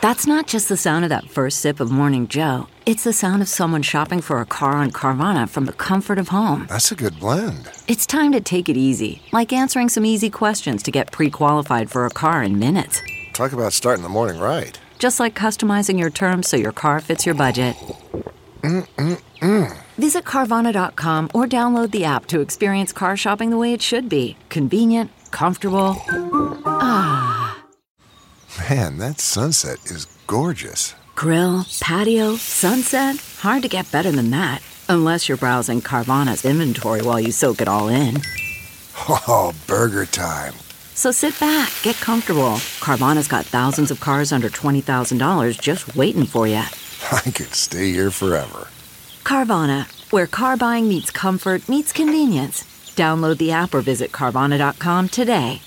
That's not just the sound of that first sip of Morning Joe. It's the sound of someone shopping for a car on Carvana from the comfort of home. That's a good blend. It's time to take it easy, like answering some easy questions to get pre-qualified for a car in minutes. Talk about starting the morning right. Just like customizing your terms so your car fits your budget. Visit Carvana.com or download the app to experience car shopping the way it should be. Convenient, comfortable. Man, that sunset is gorgeous. Grill, patio, sunset. Hard to get better than that. Unless you're browsing Carvana's inventory while you soak it all in. Oh, burger time. So sit back, get comfortable. Carvana's got thousands of cars under $20,000 just waiting for you. I could stay here forever. Carvana, where car buying meets comfort meets convenience. Download the app or visit Carvana.com today.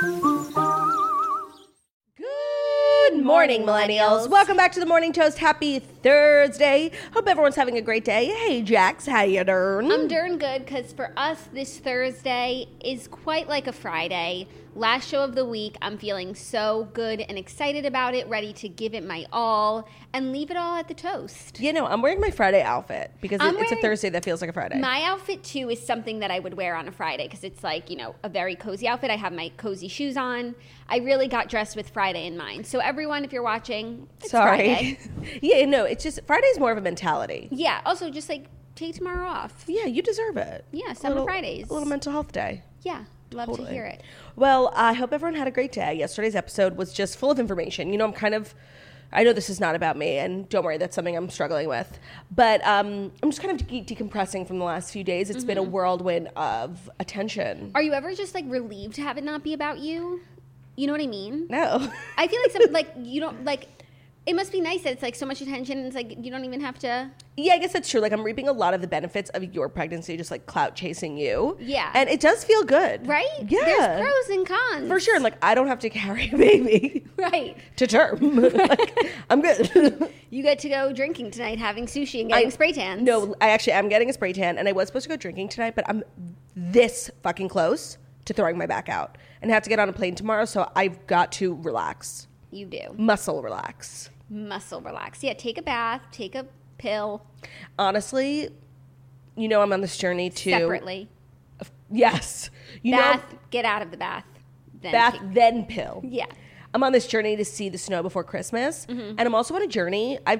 Good morning, millennials. Welcome back to the Morning Toast. Happy Thursday. Hope everyone's having a great day. Hey, Jax, how you doing? I'm doing good because for us, this Thursday is quite like a Friday. Last show of the week, I'm feeling so good and excited about it, ready to give it my all and leave it all at the toast. You know, I'm wearing my Friday outfit because it's a Thursday that feels like a Friday. My outfit, too, is something that I would wear on a Friday because it's like, you know, a very cozy outfit. I have my cozy shoes on. I really got dressed with Friday in mind. So everyone, if you're watching, it's Friday. Yeah, no, it's just Friday's more of a mentality. Yeah, also just like take tomorrow off. Yeah, you deserve it. Yeah, Summer Fridays. A little mental health day. Yeah. Love to hear it. Well, I hope everyone had a great day. Yesterday's episode was just full of information. You know, I know this is not about me, and don't worry, that's something I'm struggling with. But I'm just kind of decompressing from the last few days. It's been a whirlwind of attention. Are you ever just like relieved to have it not be about you? You know what I mean? No. I feel like you don't like. It must be nice that it's like so much attention and it's like you don't even have to. Yeah, I guess that's true. Like I'm reaping a lot of the benefits of your pregnancy, just like clout chasing you. Yeah. And it does feel good. Right? Yeah. There's pros and cons. For sure. And like I don't have to carry a baby. Right. To term. Like, I'm good. You get to go drinking tonight, having sushi and getting spray tans. No, I actually am getting a spray tan and I was supposed to go drinking tonight, but I'm this fucking close to throwing my back out and have to get on a plane tomorrow, so I've got to relax. You do. Muscle relax. Yeah, take a bath, take a pill. Honestly, you know I'm on this journey to... Separately. Yes. Get out of the bath. Then pill. Yeah. I'm on this journey to see the snow before Christmas. And I'm also on a journey. I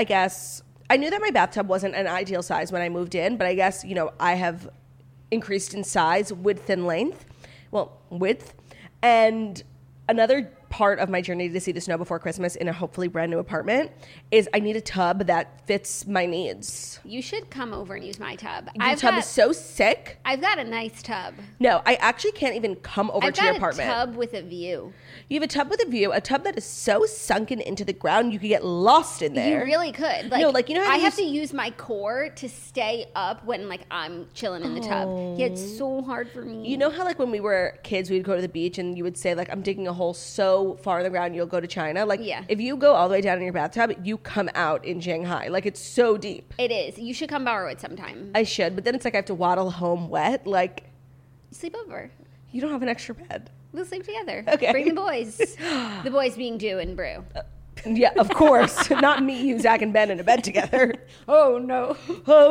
knew that my bathtub wasn't an ideal size when I moved in, but I guess, you know, I have increased in size, width and length. Well, width. And another part of my journey to see the snow before Christmas in a hopefully brand new apartment is I need a tub that fits my needs. You should come over and use my tub. Your tub is so sick. I've got a nice tub. No, I actually can't even come over to your apartment. I've got a tub with a view. You have a tub with a view, a tub that is so sunken into the ground you could get lost in there. You really could. Like, no, like, you know how I have to use my core to stay up when like I'm chilling in the tub. Yeah, it's so hard for me. You know how like when we were kids we'd go to the beach and you would say like I'm digging a hole so far in the ground you'll go to China? Like if you go all the way down in your bathtub, you come out in Shanghai. Like it's so deep. It is. You should come borrow it sometime. I should, but then it's like I have to waddle home wet. Like sleep over. You don't have an extra bed. We'll sleep together. Okay. Bring the boys. The boys being Dew and Brew. Yeah, of course. Not me, you, Zach, and Ben in a bed together. Oh, no. Oh,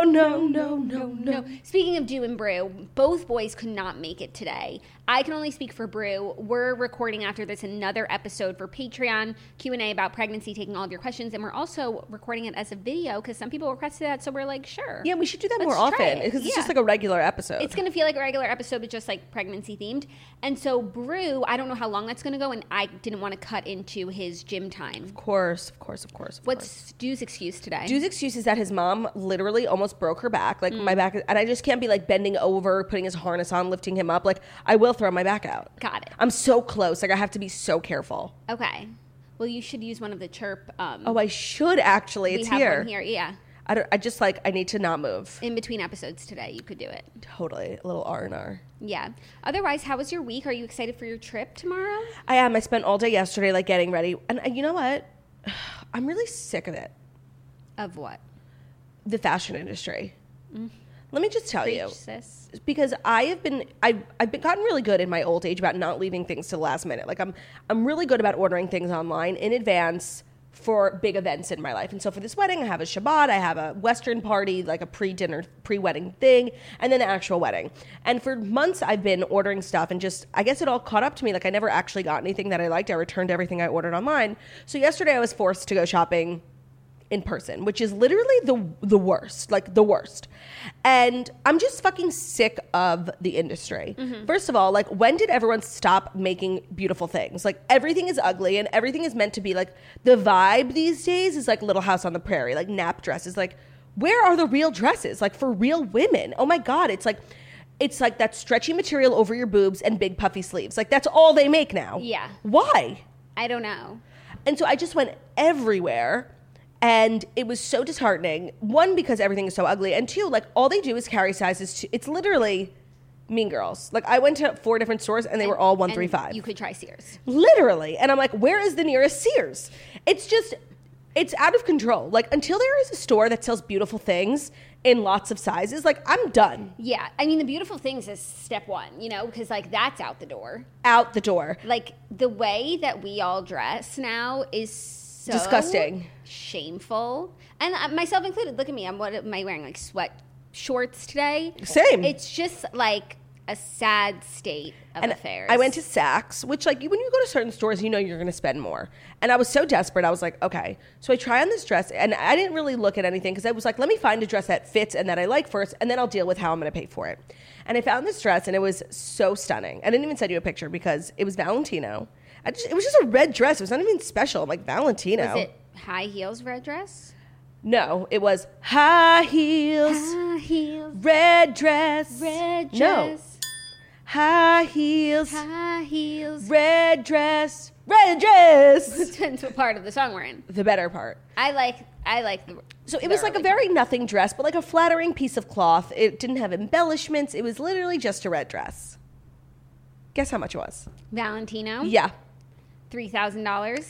no. Speaking of Dew and Brew, both boys could not make it today. I can only speak for Brew. We're recording after this another episode for Patreon Q&A about pregnancy, taking all of your questions. And we're also recording it as a video because some people requested that. So we're like, sure. Yeah, we should do that more often because it's just like a regular episode. It's going to feel like a regular episode, but just like pregnancy themed. And so Brew, I don't know how long that's going to go. And I didn't want to cut into his gym time. Of course. What's Dew's excuse today? Dew's excuse is that his mom literally almost broke her back. Like my back, and I just can't be like bending over, putting his harness on, lifting him up. Like I will throw my back out. Got it. I'm so close. Like I have to be so careful. Okay. Well, you should use one of the chirp. I should actually. It's here. We have one here. Yeah. I need to not move. In between episodes today, you could do it. Totally. A little R&R. Yeah. Otherwise, how was your week? Are you excited for your trip tomorrow? I am. I spent all day yesterday like getting ready. And you know what? I'm really sick of it. Of what? The fashion industry. Let me just tell you. Preach, sis. Because I've been gotten really good in my old age about not leaving things to the last minute. Like I'm really good about ordering things online in advance for big events in my life. And so for this wedding, I have a Shabbat, I have a Western party, like a pre-dinner, pre-wedding thing, and then the actual wedding. And for months, I've been ordering stuff and just, I guess it all caught up to me. Like I never actually got anything that I liked. I returned everything I ordered online. So yesterday I was forced to go shopping in person, which is literally the worst, like the worst. And I'm just fucking sick of the industry. First of all, like when did everyone stop making beautiful things? Like everything is ugly and everything is meant to be like, the vibe these days is like Little House on the Prairie, like nap dresses. Like where are the real dresses? Like for real women. Oh my God. It's like that stretchy material over your boobs and big puffy sleeves. Like that's all they make now. Yeah. Why? I don't know. And so I just went everywhere. And it was so disheartening. One, because everything is so ugly. And two, like all they do is carry sizes. It's literally Mean Girls. Like I went to 4 different stores and they were all 135. You could try Sears. Literally. And I'm like, where is the nearest Sears? It's out of control. Like until there is a store that sells beautiful things in lots of sizes, like I'm done. Yeah. I mean, the beautiful things is step one, you know, because like that's out the door. Out the door. Like the way that we all dress now is so disgusting, shameful, and myself included. Look at me. What am I wearing? Like sweat shorts today. Same. It's just like a sad state of affairs. I went to Saks, which like when you go to certain stores, you know you're going to spend more. And I was so desperate. I was like, okay. So I try on this dress, and I didn't really look at anything because I was like, let me find a dress that fits and that I like first, and then I'll deal with how I'm going to pay for it. And I found this dress, and it was so stunning. I didn't even send you a picture because it was Valentino. It was just a red dress. It was not even special. I'm like, Valentino. Was it high heels red dress? No, it was high heels. High heels. Red dress. Red dress. No. High heels. High heels. Red dress. Red dress. Depends what part of the song we're in. The better part. I like the. So it was like a very nothing dress, but like a flattering piece of cloth. It didn't have embellishments. It was literally just a red dress. Guess how much it was? Valentino? Yeah. $3,000.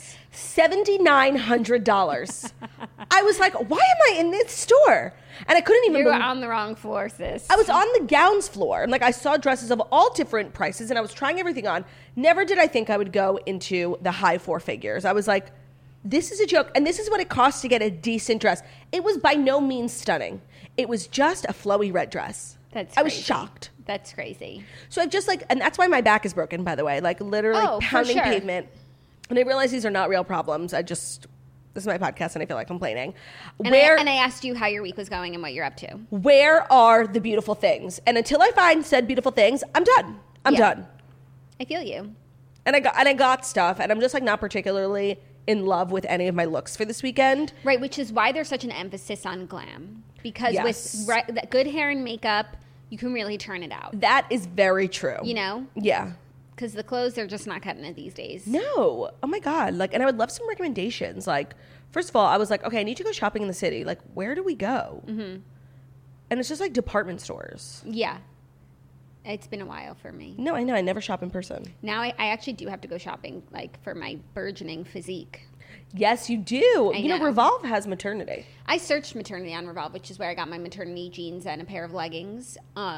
$7,900. I was like, why am I in this store? And I couldn't even You were on the wrong floor, sis. I was on the gowns floor. And like I saw dresses of all different prices and I was trying everything on. Never did I think I would go into the high 4 figures. I was like, this is a joke. And this is what it costs to get a decent dress. It was by no means stunning. It was just a flowy red dress. That's I was crazy. shocked. That's crazy. So I've just like, and that's why my back is broken, by the way, like literally pounding for sure. pavement. And I realize these are not real problems. This is my podcast and I feel like complaining. And I asked you how your week was going and what you're up to. Where are the beautiful things? And until I find said beautiful things, I'm done. I'm done. I feel you. And I got stuff and I'm just like not particularly in love with any of my looks for this weekend. Right, which is why there's such an emphasis on glam. Because Yes. with good hair and makeup, you can really turn it out. That is very true. You know? Yeah. Because the clothes, they're just not cutting it these days. No. Oh my God. Like, and I would love some recommendations. Like, first of all, I was like, okay, I need to go shopping in the city. Like, where do we go? Mm-hmm. And it's just like department stores. Yeah. It's been a while for me. No, I know. I never shop in person. Now I actually do have to go shopping, like, for my burgeoning physique. Yes, you do. You know, know. Revolve has maternity. I searched maternity on Revolve, which is where I got my maternity jeans and a pair of leggings.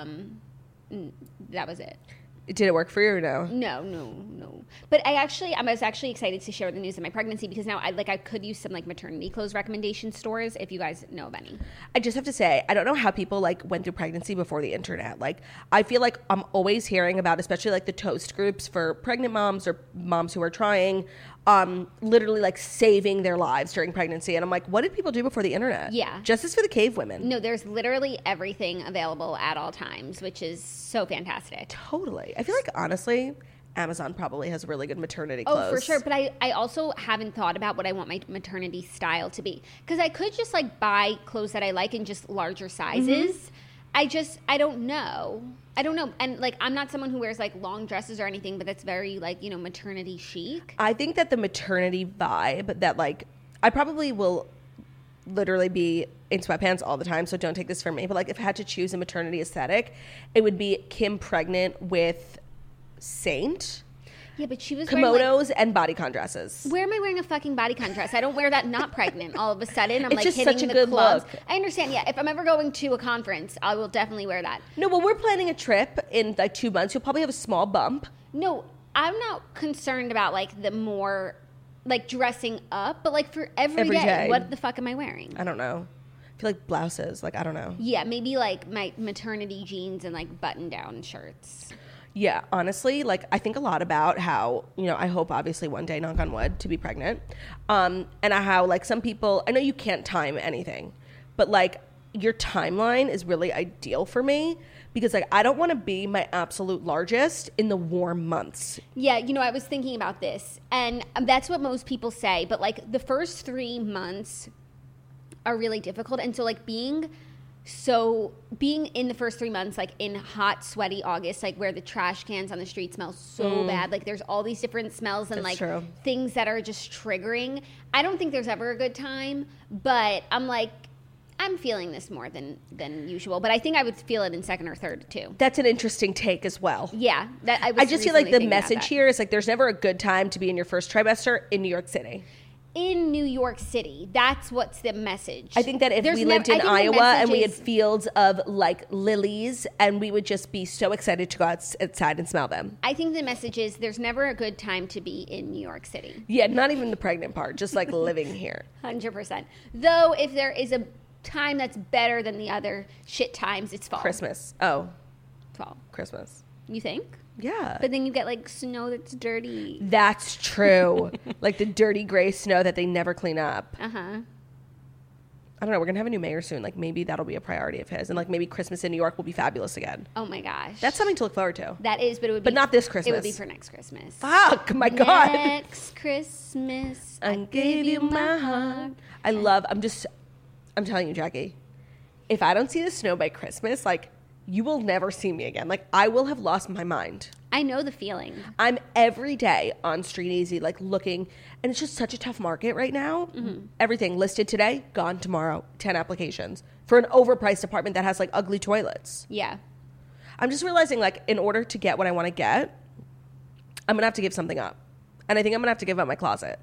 That was it. Did it work for you or no? No. But I was actually excited to share the news of my pregnancy because now I could use some like maternity clothes recommendation stores if you guys know of any. I just have to say, I don't know how people like went through pregnancy before the internet. Like, I feel like I'm always hearing about, especially like the toast groups for pregnant moms or moms who are trying, literally like saving their lives during pregnancy. And I'm like, what did people do before the internet? Yeah. Justice for the cave women. No, there's literally everything available at all times, which is so fantastic. Totally. I feel like, honestly, Amazon probably has really good maternity clothes. Oh, for sure. But I also haven't thought about what I want my maternity style to be. Because I could just like buy clothes that I like in just larger sizes. Mm-hmm. I don't know. And like, I'm not someone who wears like long dresses or anything, but that's very like, maternity chic. I think that the maternity vibe that like, I probably will literally be in sweatpants all the time, so don't take this from me. But like, if I had to choose a maternity aesthetic, it would be Kim pregnant with Saint. Yeah, but she was wearing, like, kimonos and bodycon dresses. where am I wearing a fucking bodycon dress? I don't wear that not pregnant. All of a sudden, I'm It's like just hitting such a the good clubs. look. I understand. Yeah, if I'm ever going to a conference, I will definitely wear that. No, but we're planning a trip in like 2 months. You'll probably have a small bump. No, I'm not concerned about like the more like dressing up, but like for every Every day, day. what the fuck am I wearing? I don't know. I feel like blouses. Like, I don't know. Yeah, maybe like my maternity jeans and like button down shirts. Yeah, honestly, like I think a lot about how, you know, I hope obviously one day, knock on wood, to be pregnant. And how like some people, I know you can't time anything, but like your timeline is really ideal for me because like I don't want to be my absolute largest in the warm months. Yeah, you know, I was thinking about this, and that's what most people say, but like the first 3 months are really difficult. And so like being in the first 3 months, like in hot, sweaty August, like where the trash cans on the street smell so bad, like there's all these different smells and That's like true. things that are just triggering. I don't think there's ever a good time, but I'm like, I'm feeling this more than usual, but I think I would feel it in second or third too. That's an interesting take as well. Yeah, that I was I just feel like recently the thinking about message that. here is like there's never a good time to be in your first trimester in New York City. In New York City, that's what's the message. I think that if There's we nev- lived in I think the Iowa and we had message is- fields of like lilies and we would just be so excited to go outside and smell them. I think the message is there's never a good time to be in New York City. Yeah, not even the pregnant part, just like living here. 100%. Though if there is a time that's better than the other shit times, it's fall. Christmas. Oh, Fall. Christmas. You think? Yeah. But then you get like snow that's dirty. That's true. Like the dirty gray snow that they never clean up. Uh-huh. I don't know. We're going to have a new mayor soon. Like maybe that'll be a priority of his. And like maybe Christmas in New York will be fabulous again. Oh my gosh. That's something to look forward to. That is, but it would be. But not this It Christmas. would be for next Christmas. Fuck, my God. Next Christmas, I gave you my heart. I'm telling you, Jackie, if I don't see the snow by Christmas, like, you will never see me again. Like, I will have lost my mind. I know the feeling. I'm every day on Street Easy, like, looking, and it's just such a tough market right now. Mm-hmm. Everything listed today, gone tomorrow, 10 applications for an overpriced apartment that has, like, ugly toilets. Yeah. I'm just realizing, like, in order to get what I want to get, I'm going to have to give something up. And I think I'm going to have to give up my closet.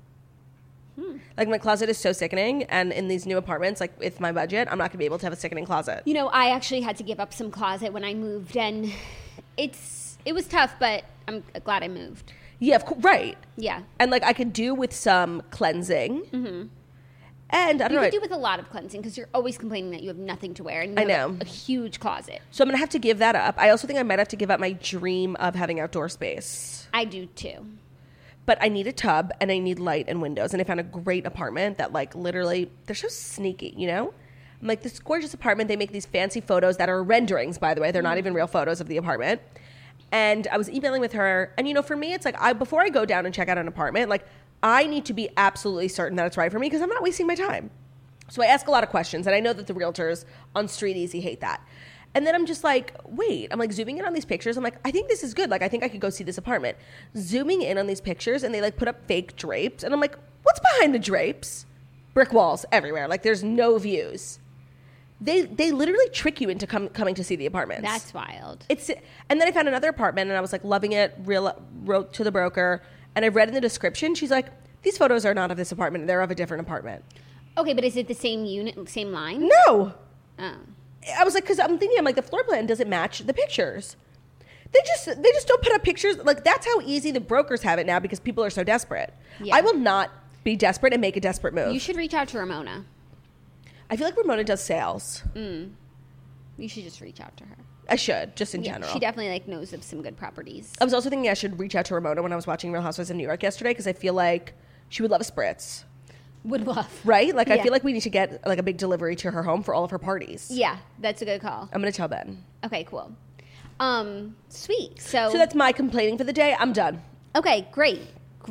Like, my closet is so sickening, and in these new apartments, like, with my budget, I'm not going to be able to have a sickening closet. You know, I actually had to give up some closet when I moved, and it was tough, but I'm glad I moved. Yeah, right. Yeah. And, like, I could do with some cleansing. Mm-hmm. And I don't You know. could do with a lot of cleansing because you're always complaining that you have nothing to wear. And you I have know. a huge closet. So I'm going to have to give that up. I also think I might have to give up my dream of having outdoor space. I do too. But I need a tub and I need light and windows. And I found a great apartment that, like, literally, they're so sneaky, you know? I'm like, this gorgeous apartment. They make these fancy photos that are renderings, by the way. They're not even real photos of the apartment. And I was emailing with her. And, you know, for me, it's like, before I go down and check out an apartment, like, I need to be absolutely certain that it's right for me because I'm not wasting my time. So I ask a lot of questions. And I know that the realtors on Street Easy hate that. And then I'm just like, wait, I'm like zooming in on these pictures. I'm like, I think this is good. Like, I think I could go see this apartment. Zooming in on these pictures and they like put up fake drapes. And I'm like, what's behind the drapes? Brick walls everywhere. Like, there's no views. They literally trick you into coming to see the apartments. That's wild. And then I found another apartment and I was like loving it, wrote to the broker. And I read in the description, she's like, these photos are not of this apartment. They're of a different apartment. Okay, but is it the same unit, same line? No. Oh. I was like, because I'm like, the floor plan doesn't match the pictures. They just don't put up pictures. Like, that's how easy the brokers have it now because people are so desperate. Yeah. I will not be desperate and make a desperate move. You should reach out to Ramona. I feel like Ramona does sales. You should just reach out to her. I should, just in Yeah, general. she definitely like knows of some good properties. I was also thinking I should reach out to Ramona when I was watching Real Housewives of New York yesterday because I feel like she would love a spritz. Would love. Right? Like, I Yeah. feel like we need to get like a big delivery to her home for all of her parties. Yeah, that's a good call. I'm going to tell Ben. Okay, cool. Sweet. So So that's my complaining for the day. I'm done. okay, great.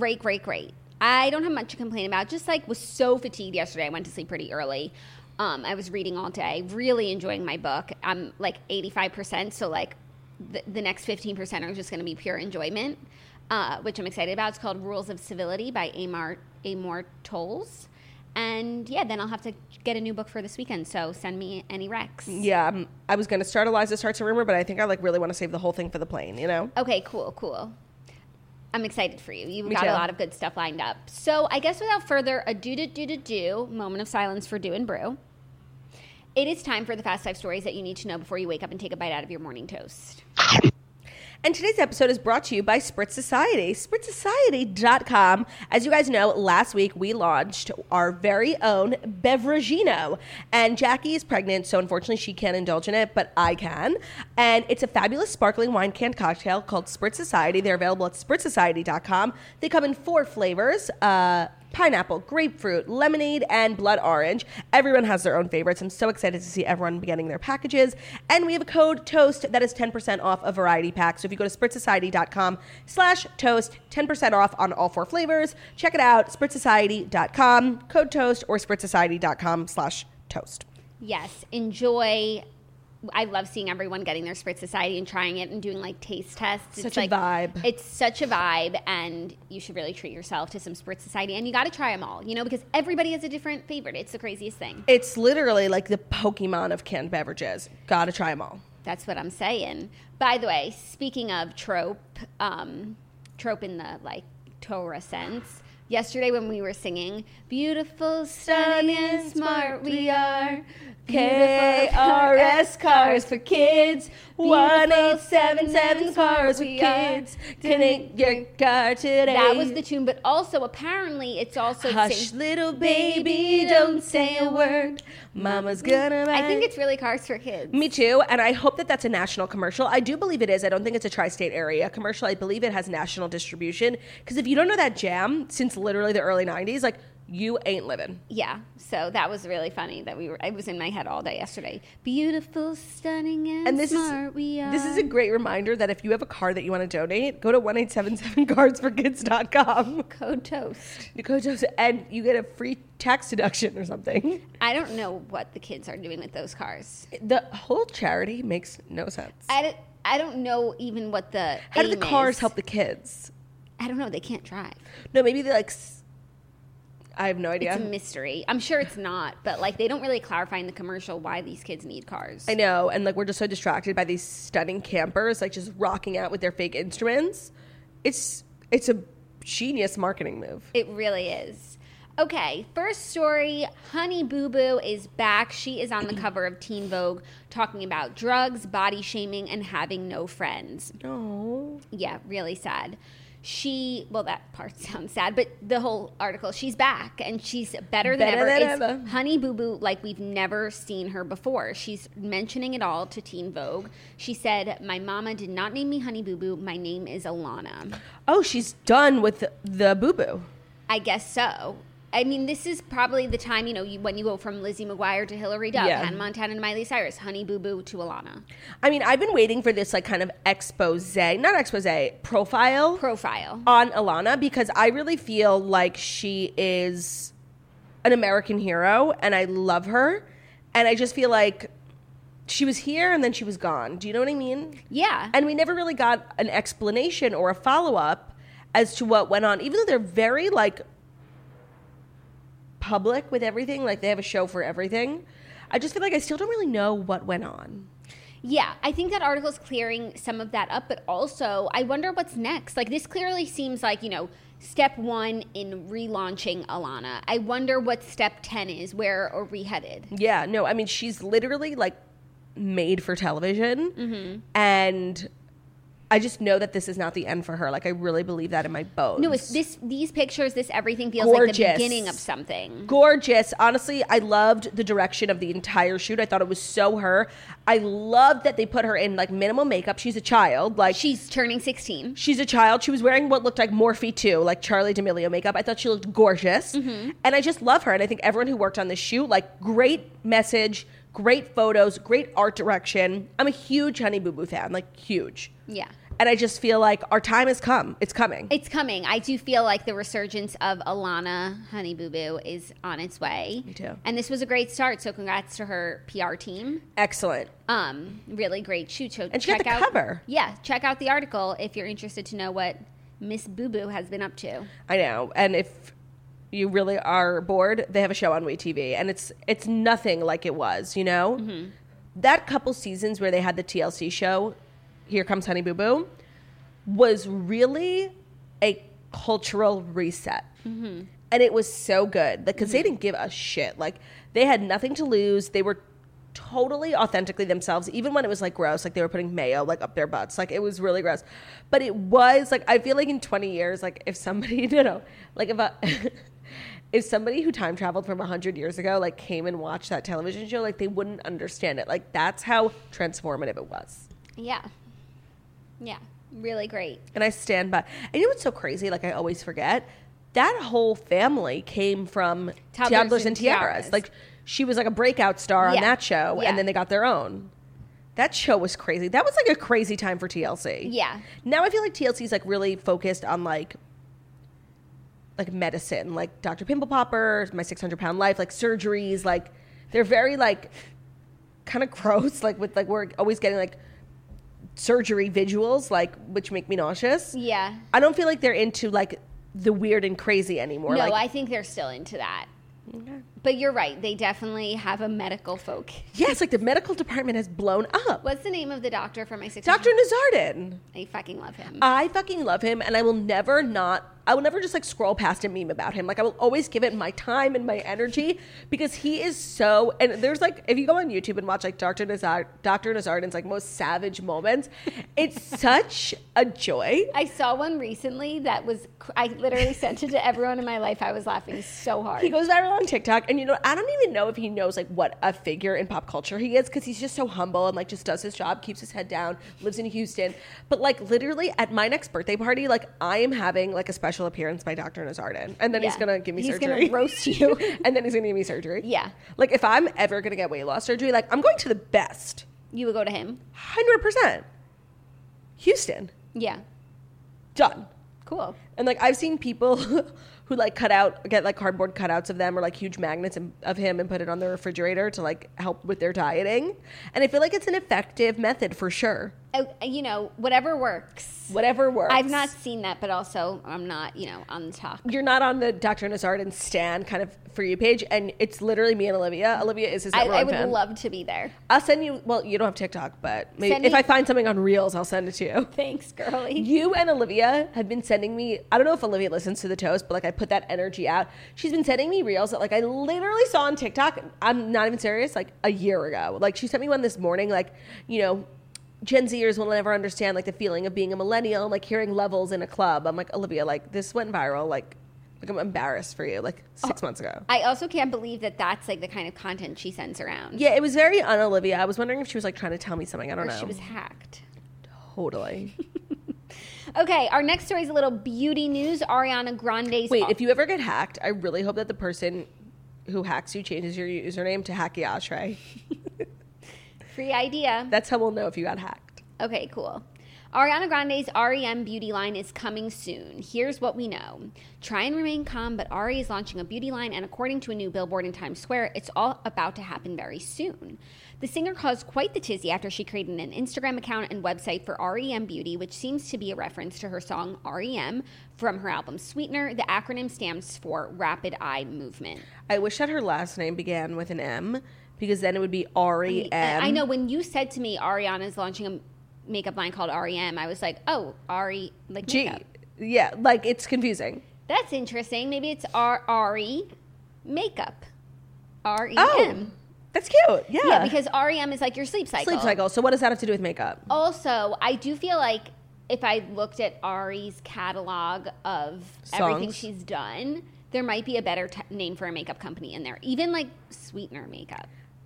I don't have much to complain about. Just like was so fatigued yesterday. I went to sleep pretty early. I was reading all day, really enjoying my book. I'm like 85%, so like the next 15% are just going to be pure enjoyment, which I'm excited about. It's called Rules of Civility by Amor Towles. And yeah, then I'll have to get a new book for this weekend. So send me any recs. Yeah, I was going to start Eliza Starts a Rumor, but I think I like really want to save the whole thing for the plane, you know? Okay, cool. Okay, cool. So that's my complaining for the day. I'm done. Okay, great. I don't have much to complain about. Just like was so fatigued yesterday. I went to sleep pretty early. I was reading all day, really enjoying my book. I'm like 85%, so like the next 15% are just going to be pure enjoyment, which I'm excited about. It's called Rules of Civility by Amor Towles. And yeah, then I'll have to get a new book for this weekend. So send me any recs. Yeah, I was going to start Eliza Starts a Rumor, but I think I like really want to save the whole thing for the plane, you know? Okay, cool. I'm excited for you. You've Me got too. a lot of good stuff lined up. So I guess without further ado, moment of silence for Do and Brew. It is time for the Fast 5 stories that you need to know before you wake up and take a bite out of your morning toast. And today's episode is brought to you by Spritz Society. SpritzSociety.com. As you guys know, last week we launched our very own Beveragino. And Jackie is pregnant, so unfortunately she can't indulge in it, but I can. And it's a fabulous sparkling wine canned cocktail called Spritz Society. They're available at SpritzSociety.com. They come in 4 flavors. Pineapple, grapefruit, lemonade, and blood orange. Everyone has their own favorites. I'm so excited to see everyone getting their packages. And we have a code TOAST that is 10% off a variety pack. So if you go to SpritzSociety.com/toast, 10% off on all 4 flavors. Check it out, SpritzSociety.com, code TOAST, or SpritzSociety.com/toast. Yes, enjoy. I love seeing everyone getting their Spritz Society and trying it and doing like taste tests. Such a vibe. It's such a vibe, and you should really treat yourself to some Spritz Society. And you got to try them all, because everybody has a different favorite. It's the craziest thing. It's literally like the Pokemon of canned beverages. Gotta try them all. That's what I'm saying. By the way, speaking of trope in the like Torah sense, yesterday when we were singing, beautiful, stunning, and smart we are. KRS cars for kids, 1877 cars for kids. Take your car today. That was the tune, but also apparently it's also Hush, little baby, don't say a word. Mama's gonna bite. I think it's really Cars for Kids. Me too, and I hope that that's a national commercial. I do believe it is. I don't think it's a tri-state area commercial. I believe it has national distribution. Because if you don't know that jam since literally the early 90s, like, you ain't living. Yeah, so that was really funny that I was in my head all day yesterday. Beautiful, stunning, and smart we are. This is a great reminder that if you have a car that you want to donate, go to 1877carsforkids.com. Code TOAST. Code TOAST, and you get a free tax deduction or something. I don't know what the kids are doing with those cars. The whole charity makes no sense. I don't know even what the How do the cars is. help the kids? I don't know. They can't drive. No, maybe they like... I have no idea. It's a mystery. I'm sure it's not, but like they don't really clarify in the commercial why these kids need cars. I know, and like we're just so distracted by these stunning campers like just rocking out with their fake instruments. It's a genius marketing move. It really is. Okay, first story, Honey Boo Boo is back. She is on the cover of Teen Vogue talking about drugs, body shaming, and having no friends. Oh. Yeah, really sad. That part sounds sad, but the whole article, she's back and she's better than ever. Honey Boo Boo like we've never seen her before. She's mentioning it all to Teen Vogue. She said, my mama did not name me Honey Boo Boo. My name is Alana. Oh, she's done with the Boo Boo. I guess so. I mean, this is probably the time, when you go from Lizzie McGuire to Hillary Duff, Hannah Montana to Miley Cyrus, Honey Boo Boo to Alana. I mean, I've been waiting for this like kind of profile on Alana, because I really feel like she is an American hero and I love her. And I just feel like she was here and then she was gone. Do you know what I mean? Yeah. And we never really got an explanation or a follow-up as to what went on, even though they're very like public with everything, like they have a show for everything. I just feel like I still don't really know what went on. Yeah, I think that article's clearing some of that up, but also I wonder what's next. Like this clearly seems like, step 1 in relaunching Alana. I wonder what step 10 is. Where are we headed? Yeah, no, I mean, she's literally like made for television, and I just know that this is not the end for her. Like, I really believe that in my bones. No, it's these pictures, this everything feels gorgeous. Like the beginning of something. Gorgeous. Honestly, I loved the direction of the entire shoot. I thought it was so her. I loved that they put her in, like, minimal makeup. She's a child. Like, she's turning 16. She's a child. She was wearing what looked like Morphe 2, like Charli D'Amelio makeup. I thought she looked gorgeous. And I just love her. And I think everyone who worked on this shoot, like, great message, great photos, great art direction. I'm a huge Honey Boo Boo fan. Like, huge. Yeah. And I just feel like our time has come. It's coming. It's coming. I do feel like the resurgence of Alana Honey Boo Boo is on its way. Me too. And this was a great start. So congrats to her PR team. Excellent. Really great shoot. So and she got the cover. Yeah. Check out the article if you're interested to know what Miss Boo Boo has been up to. I know. And if you really are bored, they have a show on WeTV. And it's nothing like it was, you know? That couple seasons where they had the TLC show, Here Comes Honey Boo Boo, was really a cultural reset. And it was so good because they didn't give a shit. Like, they had nothing to lose. They were totally authentically themselves, even when it was like gross, like they were putting mayo like up their butts, like it was really gross. But it was like, I feel like in 20 years, like if somebody, like if somebody who time traveled from 100 years ago like came and watched that television show, like they wouldn't understand it. Like, that's how transformative it was. Yeah, really great. And I stand by. And you know what's so crazy, like I always forget, that whole family came from Toddlers and Tiaras. Like, she was like a breakout star on that show, and then they got their own. That show was crazy. That was like a crazy time for TLC. Yeah. Now I feel like TLC is like really focused on like medicine, like Dr. Pimple Popper, My 600-Pound Life, like surgeries. Like, they're very like kind of gross. Like, with like, we're always getting like surgery visuals, like, which make me nauseous. Yeah. I don't feel like they're into like the weird and crazy anymore. No, like, I think they're still into that. Okay. But you're right. They definitely have a medical focus. Yes, like the medical department has blown up. What's the name of the doctor from My 600? Dr. Nazardin. I fucking love him. I fucking love him, and I will never just like scroll past a meme about him. Like, I will always give it my time and my energy because he is so, and there's like, if you go on YouTube and watch like Dr. Nazardin's like most savage moments, it's such a joy. I saw one recently that was, I literally sent it to everyone in my life. I was laughing so hard. He goes viral on TikTok, and I don't even know if he knows like what a figure in pop culture he is, because he's just so humble and like just does his job, keeps his head down, lives in Houston. But like literally at my next birthday party, like I am having like a special appearance by Dr. Nazardin, and then he's gonna give me surgery. He's gonna roast you. And then he's gonna give me surgery. Yeah. Like, if I'm ever gonna get weight loss surgery, like I'm going to the best. You would go to him? 100%. Houston. Yeah. Done. Cool. And like I've seen people who like get like cardboard cutouts of them or like huge magnets of him and put it on their refrigerator to like help with their dieting. And I feel like it's an effective method for sure. Whatever works. Whatever works. I've not seen that, but also I'm not, on the talk. You're not on the Dr. Nazardin Stan kind of For You page, and it's literally me and Olivia. Olivia is his number one fan. I would love to be there. I'll send you, well, you don't have TikTok, but maybe if I find something on Reels, I'll send it to you. Thanks, girlie. You and Olivia have been sending me, I don't know if Olivia listens to The Toast, but like I put that energy out. She's been sending me Reels that like I literally saw on TikTok, I'm not even serious, like a year ago. Like, she sent me one this morning, like, Gen Zers will never understand like the feeling of being a millennial, like hearing Levels in a club. I'm like, Olivia, like this went viral. Like I'm embarrassed for you. Like 6 months ago. I also can't believe that that's like the kind of content she sends around. Yeah, it was very un-Olivia. I was wondering if she was like trying to tell me something. I don't know. She was hacked. Totally. Okay, our next story is a little beauty news. Ariana Grande's. Wait, if you ever get hacked, I really hope that the person who hacks you changes your username to Hacky Ashray. Free idea. That's how we'll know if you got hacked. Okay, cool. Ariana Grande's REM beauty line is coming soon. Here's what we know. Try and remain calm, but Ari is launching a beauty line, and according to a new billboard in Times Square, it's all about to happen very soon. The singer caused quite the tizzy after she created an Instagram account and website for REM Beauty, which seems to be a reference to her song REM from her album Sweetener. The acronym stands for Rapid Eye Movement. I wish that her last name began with an M, because then it would be R-E-M. I know, when you said to me Ariana's launching a makeup line called REM, I was like, oh, Ari, like makeup. Yeah, like it's confusing. That's interesting. Maybe it's Ari makeup. REM. Oh, that's cute. Yeah. Yeah, because REM is like your sleep cycle. Sleep cycle. So what does that have to do with makeup? Also, I do feel like if I looked at Ari's catalog of everything she's done, there might be a better name for a makeup company in there. Even like Sweetener makeup.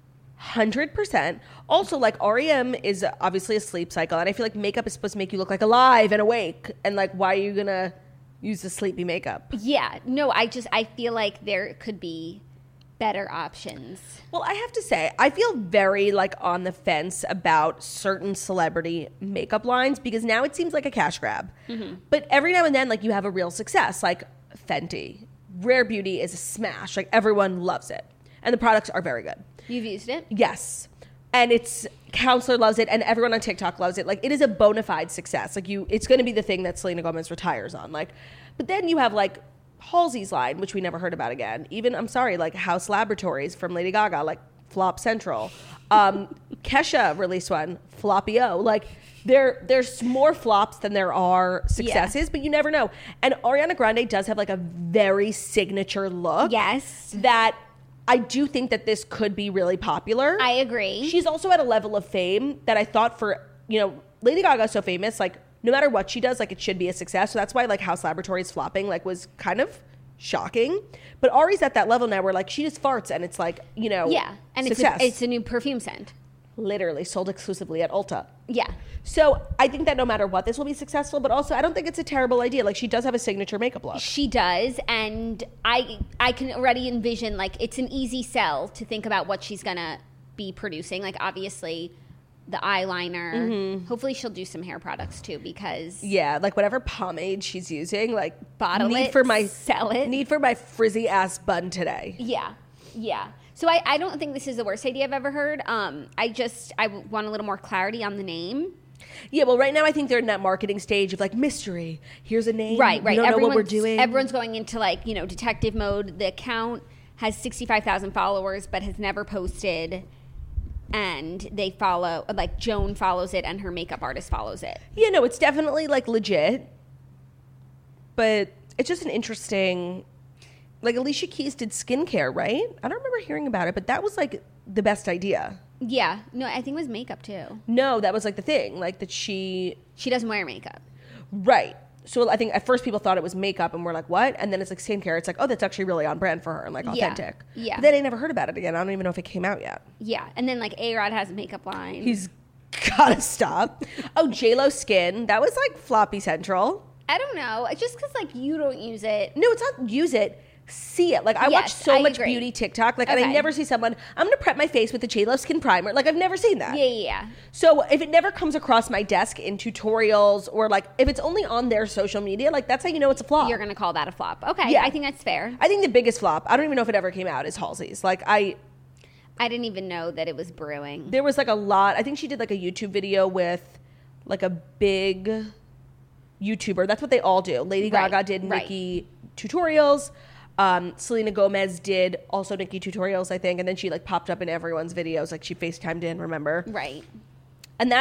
100%. Also, like REM is obviously a sleep cycle, and I feel like makeup is supposed to make you look like alive and awake. And like, why are you gonna use the sleepy makeup? Yeah, no, I feel like there could be better options. Well, I have to say, I feel very like on the fence about certain celebrity makeup lines, because now it seems like a cash grab. Mm-hmm. But every now and then, like you have a real success, like Fenty. Rare Beauty is a smash. Like everyone loves it, and the products are very good. You've used it? Yes. And Counselor loves it, and everyone on TikTok loves it. Like, it is a bona fide success. Like, it's going to be the thing that Selena Gomez retires on. Like, but then you have, like, Halsey's line, which we never heard about again. Even, I'm sorry, like, House Laboratories from Lady Gaga. Like, flop central. Kesha released one, floppy-o. Like, there's more flops than there are successes, but you never know. And Ariana Grande does have like a very signature look. Yes. That I do think that this could be really popular. I agree. She's also at a level of fame that I thought for, Lady Gaga is so famous, like, no matter what she does, like, it should be a success. So that's why, like, House Laboratories flopping, like, was kind of shocking. But Ari's at that level now where, like, she just farts and it's like, Yeah. And success. it's a new perfume scent. Literally sold exclusively at Ulta. Yeah. So I think that no matter what, this will be successful. But also, I don't think it's a terrible idea. Like, she does have a signature makeup look. She does, and I can already envision, like, it's an easy sell to think about what she's gonna be producing. Like, obviously, the eyeliner. Mm-hmm. Hopefully, she'll do some hair products too, because Yeah, like whatever pomade she's using, like Bottle it, sell it. Need for my frizzy ass bun today. yeah. So I don't think this is the worst idea I've ever heard. I want a little more clarity on the name. Yeah, well, right now I think they're in that marketing stage of like mystery. Here's a name. Right. We don't know what we're doing. Everyone's going into like, detective mode. The account has 65,000 followers, but has never posted. And they follow, like, Joan follows it and her makeup artist follows it. Yeah, no, it's definitely like legit. But it's just an interesting, like, Alicia Keys did skincare, right? I don't remember hearing about it, but that was like the best idea. Yeah. No, I think it was makeup too. No, that was like the thing, like that she doesn't wear makeup. Right. So I think at first people thought it was makeup and we're like, what? And then it's like skincare. It's like, oh, that's actually really on brand for her and like authentic. Yeah. But then I never heard about it again. I don't even know if it came out yet. Yeah. And then like A-Rod has a makeup line. He's gotta stop. Oh, JLo Skin. That was like floppy central. I don't know. It's just because like you don't use it. No, it's not use it. See it. Like I watch so much beauty TikTok. Like, and I never see someone, I'm going to prep my face with the JLo Skin Primer. Like I've never seen that. Yeah. So if it never comes across my desk in tutorials or like if it's only on their social media, like that's how you know it's a flop. You're going to call that a flop. Okay. Yeah. I think that's fair. I think the biggest flop, I don't even know if it ever came out, is Halsey's. Like I didn't even know that it was brewing. There was like a lot. I think she did like a YouTube video with like a big YouTuber. That's what they all do. Lady Gaga did Nikki tutorials. Selena Gomez did also Nikki tutorials, I think, and then she like popped up in everyone's videos, like she FaceTimed in, remember? Right. And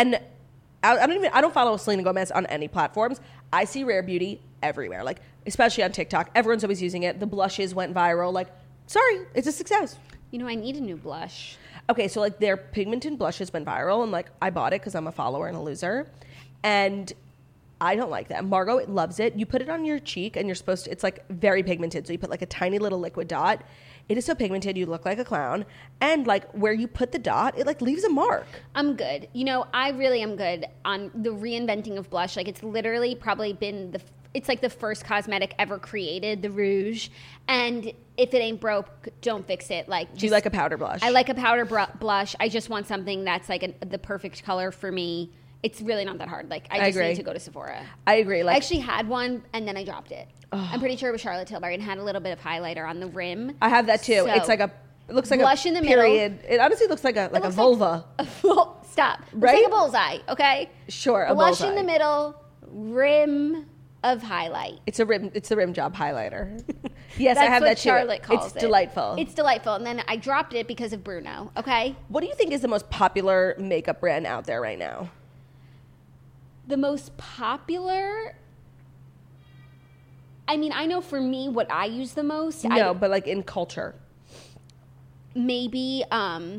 I don't follow Selena Gomez on any platforms. I see Rare Beauty everywhere, like especially on TikTok. Everyone's always using it. The blushes went viral. Like, sorry, it's a success. I need a new blush. Okay, so like their pigmented blushes went viral, and like I bought it because I'm a follower and a loser, and I don't like that. Margot loves it. You put it on your cheek and you're supposed to, it's like very pigmented. So you put like a tiny little liquid dot. It is so pigmented, you look like a clown. And like where you put the dot, it like leaves a mark. I'm good. I really am good on the reinventing of blush. Like it's literally probably been it's like the first cosmetic ever created, the rouge. And if it ain't broke, don't fix it. Like, do you like a powder blush? I like a powder blush. I just want something that's like the perfect color for me. It's really not that hard. Like, I just need to go to Sephora. I agree. Like, I actually had one, and then I dropped it. I'm pretty sure it was Charlotte Tilbury, and had a little bit of highlighter on the rim. I have that too. So, it's like it looks like blush a in the period. middle. It honestly looks like a vulva. Stop. Right? It's like a bullseye, okay? Sure, a blush bullseye. in the middle, rim of highlight. It's the rim job highlighter. Yes, That's I have what that too. Charlotte calls it's it. delightful. It's delightful. And then I dropped it because of Bruno, okay? What do you think is the most popular makeup brand out there right now? The most popular, I mean, I know for me what I use the most. No, but like in culture. Maybe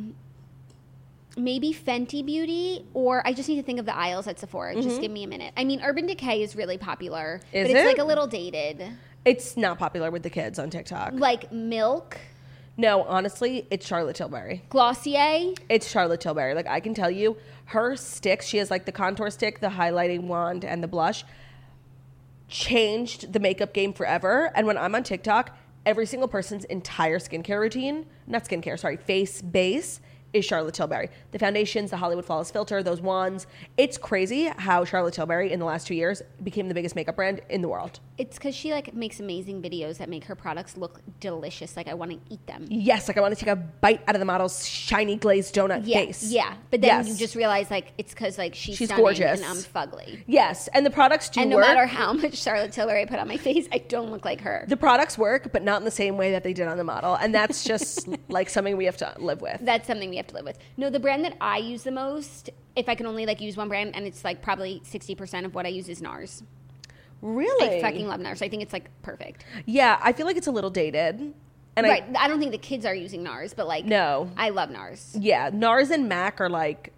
Fenty Beauty, or I just need to think of the aisles at Sephora. Just give me a minute. I mean, Urban Decay is really popular. Is but it's it? like a little dated. It's not popular with the kids on TikTok. Like Milk. No, honestly, it's Charlotte Tilbury. Glossier. It's Charlotte Tilbury. Like, I can tell you, her sticks, she has like the contour stick, the highlighting wand, and the blush, changed the makeup game forever. And when I'm on TikTok, every single person's entire face base is Charlotte Tilbury. The foundations, the Hollywood Flawless Filter, those wands. It's crazy how Charlotte Tilbury in the last 2 years became the biggest makeup brand in the world. It's because she like makes amazing videos that make her products look delicious. Like I want to eat them. Yes, like I want to take a bite out of the model's shiny glazed donut face. Yeah, but then you just realize like it's because like she's stunning gorgeous and I'm fugly. Yes, and the products do and work. no matter how much Charlotte Tilbury I put on my face, I don't look like her. The products work, but not in the same way that they did on the model, and that's just like something we have to live with. That's something we have to live with. No, the brand that I use the most, if I can only like use one brand, and it's like probably 60% of what I use is NARS. Really? I fucking love NARS. I think it's like perfect. Yeah, I feel like it's a little dated. And right. I don't think the kids are using NARS, but like no, I love NARS. Yeah, NARS and MAC are like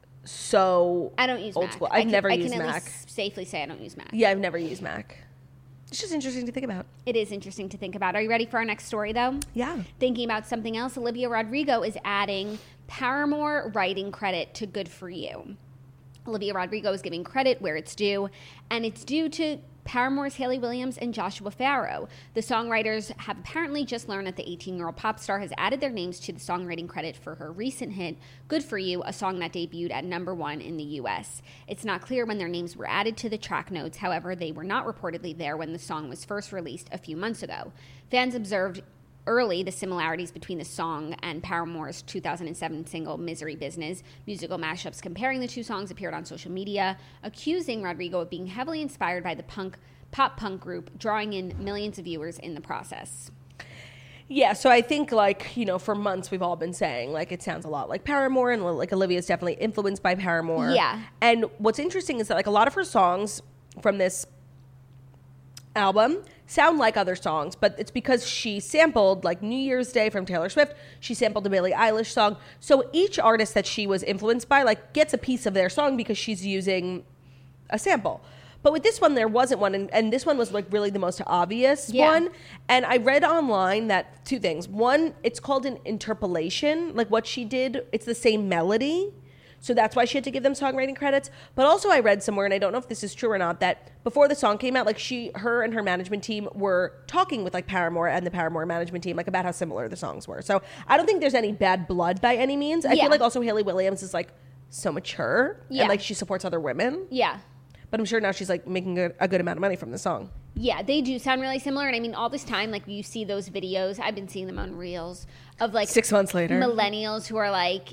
so I don't use old MAC. school. I've never used I can MAC. at least safely say I don't use MAC. Yeah, I've never used MAC. It's just interesting to think about. It is interesting to think about. Are you ready for our next story, though? Yeah. Thinking about something else, Olivia Rodrigo is adding Paramore writing credit to Good For You. Olivia Rodrigo is giving credit where it's due, and it's due to Paramore's Hayley Williams and Joshua Farrow. The songwriters have apparently just learned that the 18-year-old pop star has added their names to the songwriting credit for her recent hit, Good For You, a song that debuted at #1 in the U.S. It's not clear when their names were added to the track notes. However, they were not reportedly there when the song was first released a few months ago. Fans observed early the similarities between the song and Paramore's 2007 single Misery Business. Musical mashups comparing the two songs appeared on social media, accusing Rodrigo of being heavily inspired by the pop punk group, drawing in millions of viewers in the process. Yeah, so I think like, you know, for months we've all been saying like it sounds a lot like Paramore, and like Olivia's definitely influenced by Paramore. Yeah. And what's interesting is that like a lot of her songs from this album sound like other songs, but it's because she sampled like New Year's Day from Taylor Swift. She sampled a Billie Eilish song. So each artist that she was influenced by like gets a piece of their song because she's using a sample. But with this one, there wasn't one, and this one was like really the most obvious one. And I read online that two things. One, it's called an interpolation. Like what she did, it's the same melody. So that's why she had to give them songwriting credits. But also I read somewhere, and I don't know if this is true or not, that before the song came out, like her and her management team were talking with like Paramore and the Paramore management team, like about how similar the songs were. So I don't think there's any bad blood by any means. I feel like also Hayley Williams is like so mature and like she supports other women. Yeah. But I'm sure now she's like making a good amount of money from the song. Yeah, they do sound really similar. And I mean, all this time, like you see those videos, I've been seeing them on Reels of like 6 months later, millennials who are like,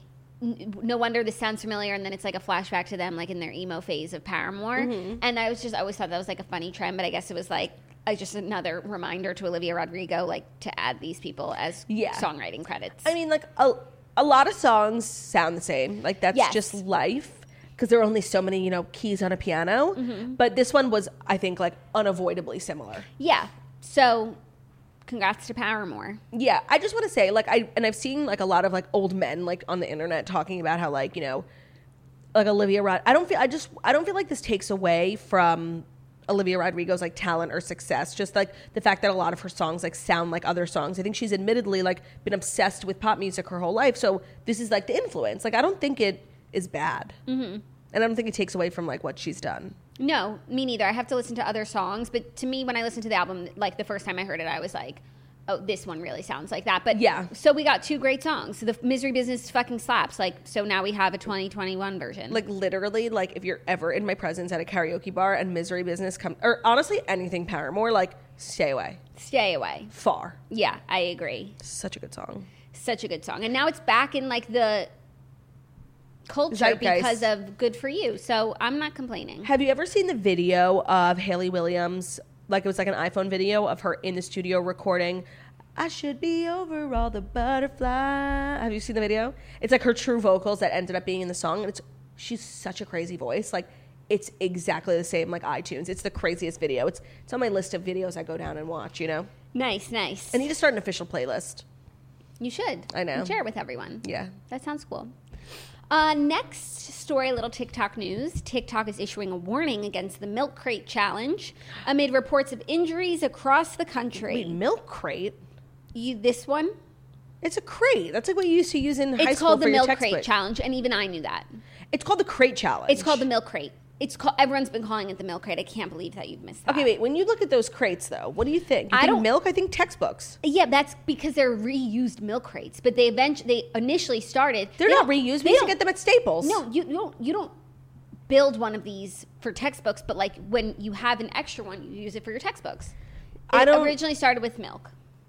no wonder this sounds familiar, and then it's like a flashback to them like in their emo phase of Paramore. And I always thought that was like a funny trend, but I guess it was like just another reminder to Olivia Rodrigo like to add these people as songwriting credits. I mean, like a lot of songs sound the same. Like that's just life, because there are only so many, you know, keys on a piano. But this one was, I think, like unavoidably similar. Yeah. So congrats to Paramore. Yeah, I just want to say, like, I've seen like a lot of like old men like on the internet talking about how like, you know, like Olivia I don't feel like this takes away from Olivia Rodrigo's like talent or success. Just like the fact that a lot of her songs like sound like other songs. I think she's admittedly like been obsessed with pop music her whole life. So this is like the influence. Like I don't think it is bad, and I don't think it takes away from like what she's done. No, me neither. I have to listen to other songs, but to me, when I listened to the album, like the first time I heard it, I was like, oh, this one really sounds like that. But yeah, so we got two great songs. So the Misery Business fucking slaps. Like, so now we have a 2021 version. Like literally, like if you're ever in my presence at a karaoke bar and Misery Business or honestly anything Paramore, like stay away. Stay away. Far. Yeah, I agree. Such a good song. Such a good song. And now it's back in like the culture Zeitgeist. Because of Good For You. So I'm not complaining. Have you ever seen the video of Hayley Williams? Like it was like an iPhone video of her in the studio recording I Should Be Over All the Butterfly. Have you seen the video? It's like her true vocals that ended up being in the song, and she's such a crazy voice. Like it's exactly the same like iTunes. It's the craziest video. It's on my list of videos I go down and watch, you know? Nice. I need to start an official playlist. You should. I know. And share it with everyone. Yeah. That sounds cool. Next story, a little TikTok news. TikTok is issuing a warning against the milk crate challenge amid reports of injuries across the country. Wait, milk crate? This one? It's a crate. That's like what you used to use in high school. It's called for the your milk crate textbook. challenge, and even I knew that. It's called the crate challenge. It's called the milk crate. Everyone's been calling it the milk crate. I can't believe that you've missed that. Okay, wait. When you look at those crates, though, what do you think? You think milk? I think textbooks. Yeah, that's because they're reused milk crates. But they initially started. They're not reused. We used to get them at Staples. No, you don't build one of these for textbooks. But like when you have an extra one, you use it for your textbooks. It originally started with milk.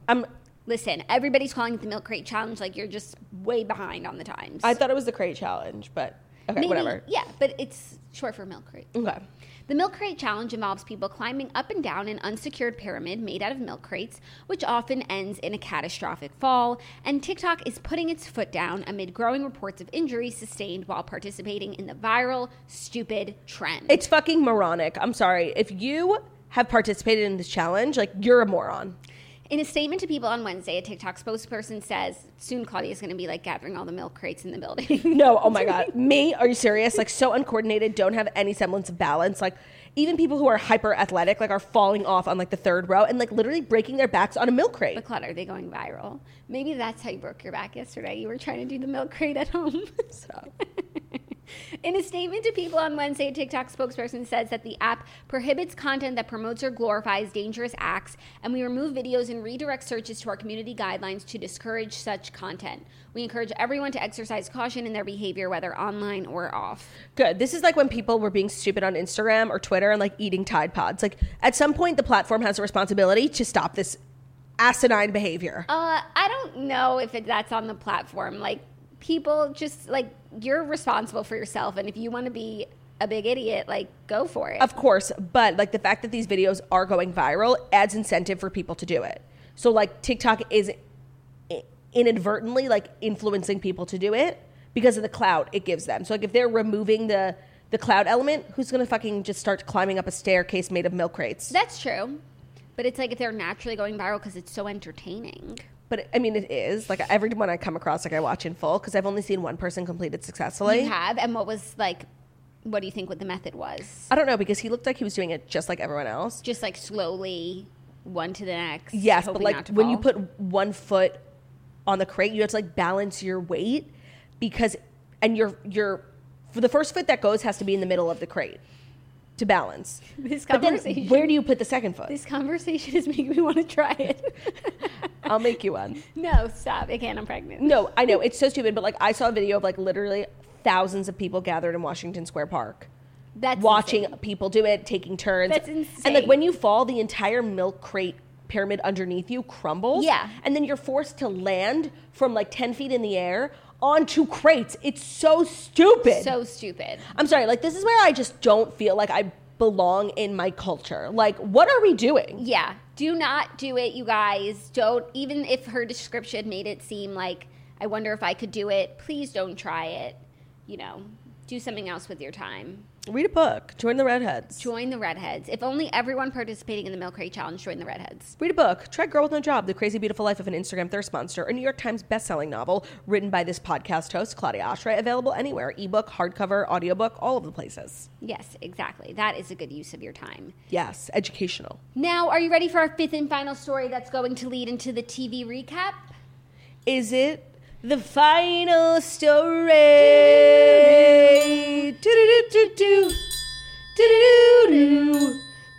Listen, everybody's calling it the milk crate challenge. Like you're just way behind on the times. I thought it was the crate challenge, but. Okay, Maybe, whatever. Yeah, but it's short for milk crate. Okay. The milk crate challenge involves people climbing up and down an unsecured pyramid made out of milk crates, which often ends in a catastrophic fall, and TikTok is putting its foot down amid growing reports of injuries sustained while participating in the viral, stupid trend. It's fucking moronic. I'm sorry. If you have participated in this challenge, like, you're a moron. In a statement to people on Wednesday, a TikTok spokesperson says soon Claudia's going to be like gathering all the milk crates in the building. No, oh my God. Me? Are you serious? Like so uncoordinated, don't have any semblance of balance. Like even people who are hyper athletic like are falling off on like the third row and like literally breaking their backs on a milk crate. But Claudia, are they going viral? Maybe that's how you broke your back yesterday. You were trying to do the milk crate at home. Stop. In a statement to people on Wednesday, a TikTok spokesperson says that the app prohibits content that promotes or glorifies dangerous acts, and we remove videos and redirect searches to our community guidelines to discourage such content. We encourage everyone to exercise caution in their behavior, whether online or off. Good. This is like when people were being stupid on Instagram or Twitter and like eating Tide Pods. Like at some point, the platform has a responsibility to stop this asinine behavior. I don't know if that's on the platform. Like, people just like, you're responsible for yourself, and if you want to be a big idiot, like, go for it. Of course, but like the fact that these videos are going viral adds incentive for people to do it. So like TikTok is inadvertently like influencing people to do it because of the clout it gives them. So like if they're removing the clout element, who's gonna fucking just start climbing up a staircase made of milk crates? That's true, but it's like if they're naturally going viral because it's so entertaining. But I mean, it is like every one I come across, like I watch in full because I've only seen one person complete it successfully. You have? And what do you think what the method was? I don't know, because he looked like he was doing it just like everyone else. Just like slowly, one to the next. Yes, but like when you put one foot on the crate, you have to like balance your weight and your for the first foot that goes has to be in the middle of the crate to balance. But then where do you put the second foot? This conversation is making me want to try it. I'll make you one. No, stop. I can't. I'm pregnant. No, I know. It's so stupid. But like I saw a video of like literally thousands of people gathered in Washington Square Park. That's watching insane. People do it, taking turns. That's insane. And like when you fall, the entire milk crate pyramid underneath you crumbles. Yeah. And then you're forced to land from like 10 feet in the air onto crates. It's so stupid. So stupid. I'm sorry. Like this is where I just don't feel like I belong in my culture. Like, what are we doing? Yeah. Do not do it, you guys. Don't, even if her description made it seem like, I wonder if I could do it, please don't try it. You know, do something else with your time. Read a book. Join the Redheads. Join the Redheads. If only everyone participating in the Milk Crate Challenge joined the Redheads. Read a book. Try Girl with No Job, The Crazy Beautiful Life of an Instagram Thirst Monster, a New York Times bestselling novel written by this podcast host, Claudia Oshry, available anywhere. Ebook, hardcover, audiobook, all of the places. Yes, exactly. That is a good use of your time. Yes, educational. Now, are you ready for our fifth and final story that's going to lead into the TV recap? Is it the final story? Do-do-do-do-do. Do-do-do-do.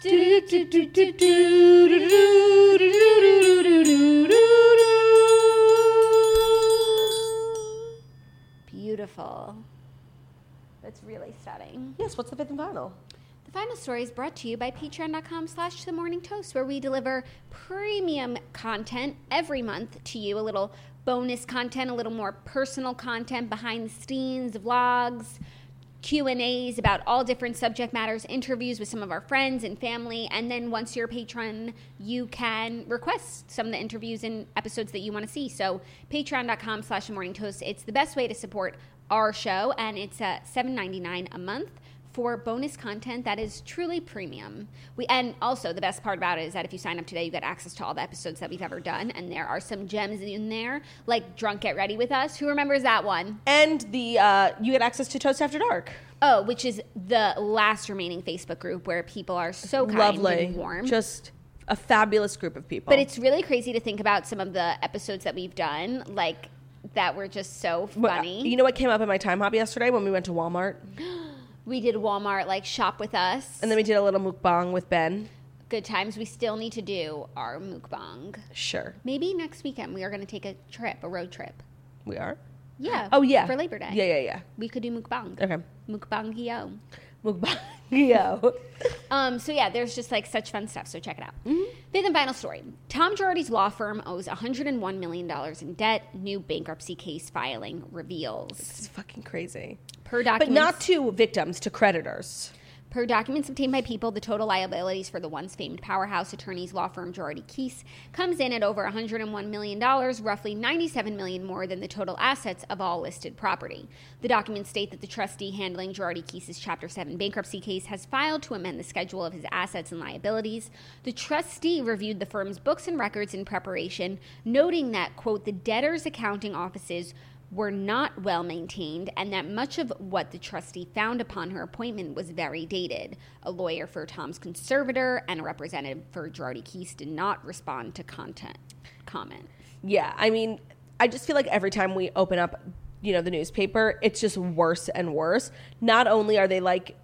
Beautiful. That's really stunning. Yes, what's the fifth and final? The final story is brought to you by patreon.com/themorningtoast, where we deliver premium content every month to you, a little bonus content, a little more personal content, behind the scenes, vlogs, Q&As about all different subject matters, interviews with some of our friends and family, and then once you're a patron, you can request some of the interviews and episodes that you want to see. So patreon.com/themorningtoast. It's the best way to support our show, and it's $7.99 a month for bonus content that is truly premium. And also, the best part about it is that if you sign up today, you get access to all the episodes that we've ever done, and there are some gems in there, like Drunk Get Ready With Us. Who remembers that one? And the you get access to Toast After Dark. Oh, which is the last remaining Facebook group where people are so kind lovely, and warm. Just a fabulous group of people. But it's really crazy to think about some of the episodes that we've done, like, that were just so funny. You know what came up in my time hobby yesterday when we went to Walmart? We did Walmart, like, shop with us. And then we did a little mukbang with Ben. Good times. We still need to do our mukbang. Sure. Maybe next weekend we are going to take a road trip. We are? Yeah. Oh, yeah. For Labor Day. Yeah. We could do mukbang. Okay. Mukbangio. Mukbangio. So yeah, there's just like such fun stuff. So check it out. Fifth and final story. Tom Girardi's law firm owes $101 million in debt. New bankruptcy case filing reveals. It's fucking crazy. Per documents, But not to victims, to creditors. Per documents obtained by People, the total liabilities for the once famed powerhouse attorney's law firm Girardi Keese comes in at over $101 million, roughly $97 million more than the total assets of all listed property. The documents state that the trustee handling Girardi Keese's Chapter 7 bankruptcy case has filed to amend the schedule of his assets and liabilities. The trustee reviewed the firm's books and records in preparation, noting that, quote, the debtor's accounting offices were not well maintained and that much of what the trustee found upon her appointment was very dated. A lawyer for Tom's conservator and a representative for Girardi Keese did not respond to comment. Yeah, I mean, I just feel like every time we open up, the newspaper, it's just worse and worse. Not only are they like,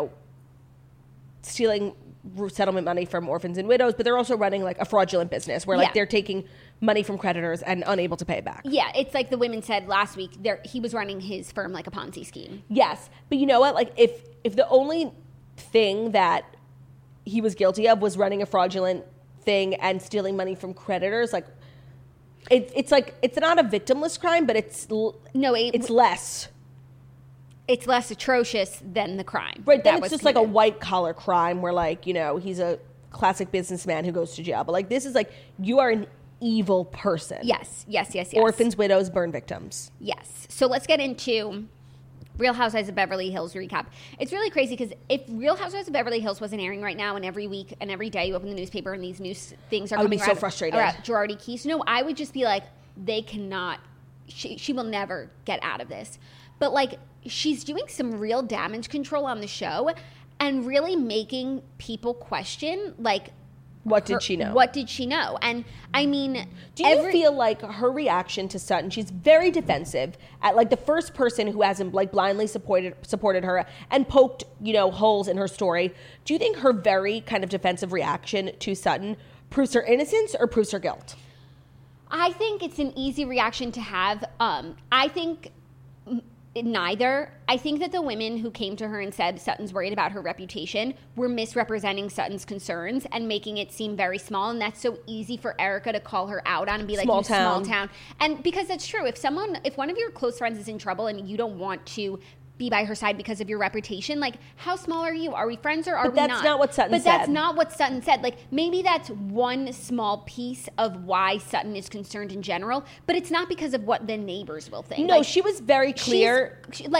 stealing settlement money from orphans and widows, but they're also running like a fraudulent business where like they're taking money from creditors and unable to pay it back. Yeah, it's like the women said last week, he was running his firm like a Ponzi scheme. Yes, but you know what? Like if the only thing that he was guilty of was running a fraudulent thing and stealing money from creditors, like it's like it's not a victimless crime, but it's less. It's less atrocious than the crime. Right, then it's just like a white collar crime where like, he's a classic businessman who goes to jail. But like this is like you are an evil person. Yes. Orphans, widows, burn victims. Yes. So let's get into Real Housewives of Beverly Hills recap. It's really crazy because if Real Housewives of Beverly Hills wasn't airing right now and every week and every day you open the newspaper and these news things are coming I would be so frustrated. Girardi Keese. No, I would just be like, they cannot, she will never get out of this. But like, she's doing some real damage control on the show and really making people question, like, what did she know? What did she know? And I mean, do you feel like her reaction to Sutton, she's very defensive at like the first person who hasn't like blindly supported her and poked, holes in her story. Do you think her very kind of defensive reaction to Sutton proves her innocence or proves her guilt? I think it's an easy reaction to have. I think neither. I think that the women who came to her and said Sutton's worried about her reputation were misrepresenting Sutton's concerns and making it seem very small. And that's so easy for Erica to call her out on and be like, small town. And because that's true. If one of your close friends is in trouble and you don't want to be by her side because of your reputation, like, how small are you? Are we friends or are we not? That's not what Sutton said. But that's not what Sutton said. Like, maybe that's one small piece of why Sutton is concerned in general, but it's not because of what the neighbors will think. No, like, she was very clear.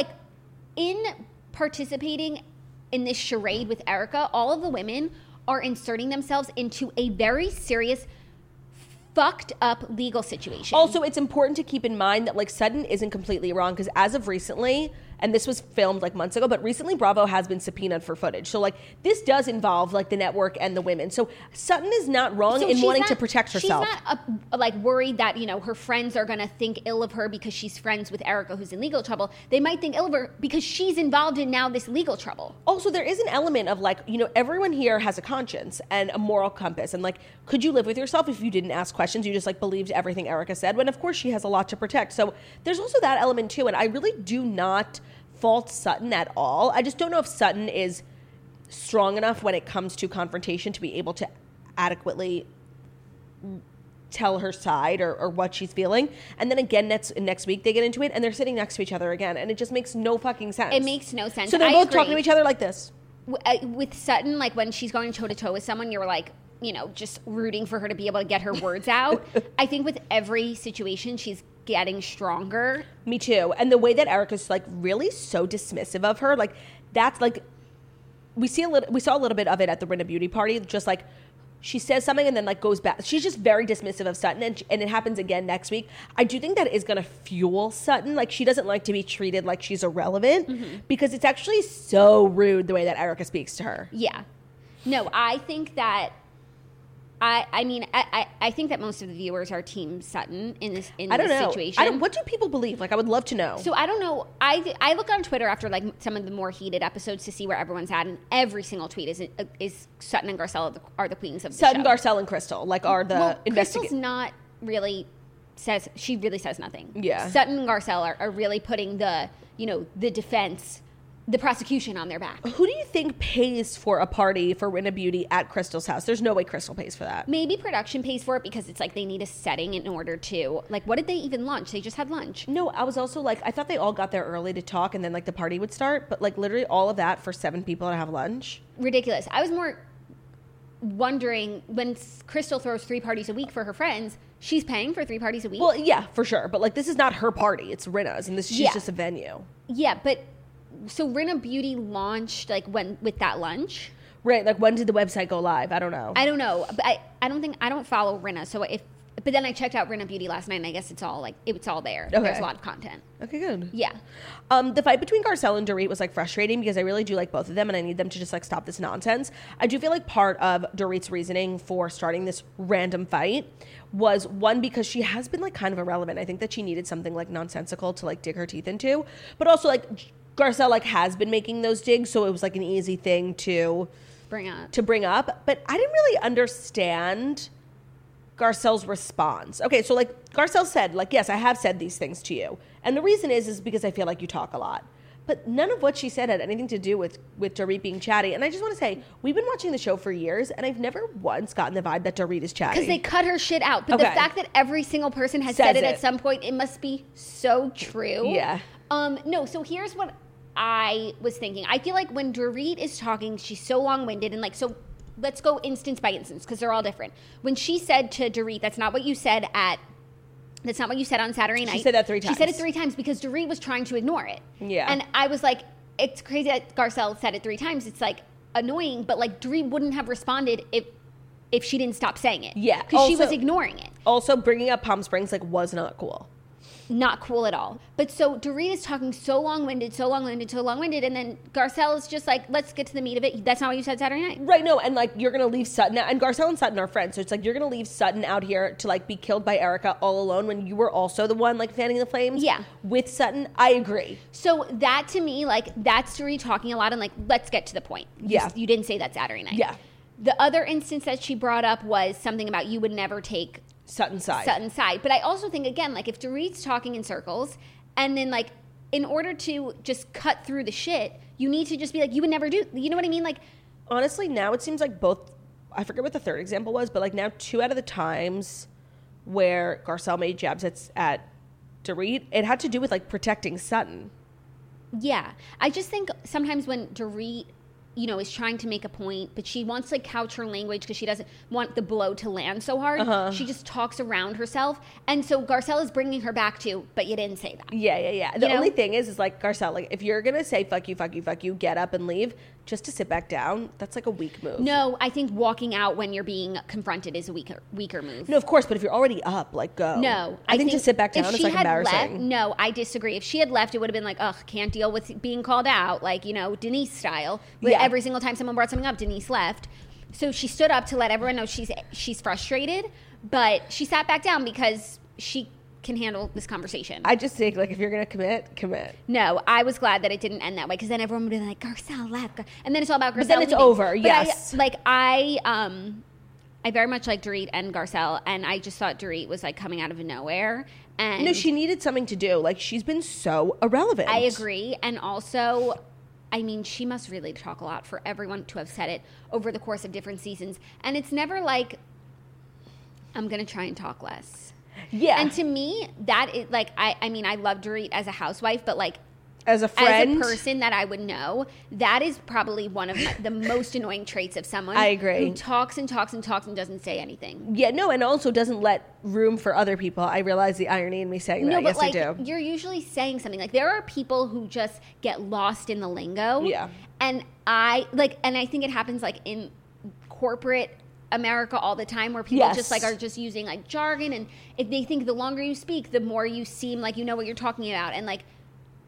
In participating in this charade with Erica, all of the women are inserting themselves into a very serious, fucked up legal situation. Also, it's important to keep in mind that like Sutton isn't completely wrong because as of recently, and this was filmed like months ago, but recently Bravo has been subpoenaed for footage. So like this does involve like the network and the women. So Sutton is not wrong in wanting to protect herself. She's not worried that, her friends are going to think ill of her because she's friends with Erica who's in legal trouble. They might think ill of her because she's involved in now this legal trouble. Also, there is an element of like, everyone here has a conscience and a moral compass. And like, could you live with yourself if you didn't ask questions? You just like believed everything Erica said, when of course she has a lot to protect. So there's also that element too. And I really do not fault Sutton at all. I just don't know if Sutton is strong enough when it comes to confrontation to be able to adequately tell her side or what she's feeling. And then again, next week they get into it and they're sitting next to each other again. And it just makes no fucking sense. It makes no sense. So they're both talking to each other like this. With Sutton, like when she's going toe-to-toe with someone, you're like, just rooting for her to be able to get her words out. I think with every situation, she's getting stronger. Me too. And the way that Erica's like really so dismissive of her, like that's like we saw a little bit of it at the Rinna Beauty party, just like she says something and then like goes back. She's just very dismissive of Sutton and it happens again next week. I do think that is going to fuel Sutton. Like she doesn't like to be treated like she's irrelevant because it's actually so rude the way that Erica speaks to her. Yeah. No, I think that I mean, I think that most of the viewers are Team Sutton in this I don't know. situation. What do people believe? Like, I would love to know. So I don't know. I look on Twitter after like some of the more heated episodes to see where everyone's at, and every single tweet is Sutton and Garcelle are the queens of the Sutton, show. Garcelle, and Crystal are the Crystal's not really she really says nothing. Yeah. Sutton and Garcelle are really putting the defense, the prosecution on their back. Who do you think pays for a party for Rinna Beauty at Crystal's house? There's no way Crystal pays for that. Maybe production pays for it because it's like they need a setting in order to, like, what did they even lunch? They just had lunch. No, I was also like, I thought they all got there early to talk and then like the party would start, but like literally all of that for 7 people to have lunch. Ridiculous. I was more wondering when Crystal throws 3 parties a week for her friends, she's paying for 3 parties a week. Well, yeah, for sure. But like this is not her party. It's Rinna's and she's Yeah. just a venue. Yeah, but so Rinna Beauty launched like when with that lunch? Right. Like when did the website go live? I don't know. I don't know. But I don't follow Rinna. So but then I checked out Rinna Beauty last night and I guess it's all there. Okay. There's a lot of content. Okay, good. Yeah. The fight between Garcelle and Dorit was like frustrating because I really do like both of them and I need them to just like stop this nonsense. I do feel like part of Dorit's reasoning for starting this random fight was one, because she has been like kind of irrelevant. I think that she needed something like nonsensical to like dig her teeth into, but also like Garcelle like has been making those digs, so it was like an easy thing to Bring up. But I didn't really understand Garcelle's response. Okay, so like Garcelle said, like, yes, I have said these things to you. And the reason is because I feel like you talk a lot. But none of what she said had anything to do with Dorit being chatty. And I just want to say, we've been watching the show for years, and I've never once gotten the vibe that Dorit is chatty. Because they cut her shit out. But the Okay. fact that every single person has Says said it it. at some point, it must be so true. Yeah. No, so here's what I was thinking. I feel like when Dorit is talking, she's so long-winded and like, so let's go instance by instance because they're all different. When she said to Dorit, that's not what you said on Saturday night. She said that 3 times. She said it 3 times because Dorit was trying to ignore it. Yeah. And I was like, it's crazy that Garcelle said it 3 times. It's like annoying, but like Dorit wouldn't have responded if she didn't stop saying it. Yeah. Because she Also- was ignoring it. Also, bringing up Palm Springs like was not cool. Not cool at all. But so Dorit is talking so long-winded, and then Garcelle is just like, let's get to the meat of it. That's not what you said Saturday night. Right, no, and like you're gonna leave Sutton out, and Garcelle and Sutton are friends, so it's like you're gonna leave Sutton out here to like be killed by Erica all alone when you were also the one like fanning the flames. Yeah. With Sutton, I agree. So that to me, like, that's Dorit talking a lot and like, let's get to the point. Yeah. You didn't say that Saturday night. Yeah. The other instance that she brought up was something about you would never take Sutton's side. Sutton's side. But I also think, again, like if Dorit's talking in circles and then like in order to just cut through the shit, you need to just be like, you would never do, you know what I mean? Like, Honestly, now it seems like both, I forget what the third example was, but like now 2 out of the times where Garcelle made jabs at Dorit, it had to do with like protecting Sutton. yeah. I just think sometimes when Dorit, is trying to make a point, but she wants to like couch her language because she doesn't want the blow to land so hard. She just talks around herself. And so Garcelle is bringing her back to, but you didn't say that. Yeah. The You know? only thing is like Garcelle, like if you're gonna say fuck you, get up and leave, just to sit back down, that's like a weak move. No, I think walking out when you're being confronted is a weaker move. No, of course, but if you're already up, like go. No, I think to sit back down if is she like had embarrassing. Left, no, I disagree. If she had left, it would have been like, ugh, can't deal with being called out, like Denise style. Yeah. Every single time someone brought something up, Denise left. So she stood up to let everyone know she's frustrated, but she sat back down because she can handle this conversation. I just think like if you're gonna commit. No, I was glad that it didn't end that way because then everyone would be like, Garcelle left, and then it's all about Garcelle. But then it's leaving. over. But Yes. I very much like Dorit and Garcelle, and I just thought Dorit was like coming out of nowhere. And No, she needed something to do. Like she's been so irrelevant. I agree, and also, I mean, she must really talk a lot for everyone to have said it over the course of different seasons, and it's never like I'm gonna try and talk less. Yeah. And to me, that is like I mean, I love Dorit as a housewife, but like as a friend, as a person that I would know, that is probably one of the most annoying traits of someone. I agree. Who talks and talks and talks and doesn't say anything. Yeah, no, and also doesn't let room for other people. I realize the irony in me saying No, that. but Yes, like I do. you're usually saying something. Like there are people who just get lost in the lingo. Yeah. And I think it happens like in corporate America all the time where people Yes. just like are just using like jargon, and if they think the longer you speak, the more you seem like you know what you're talking about. And like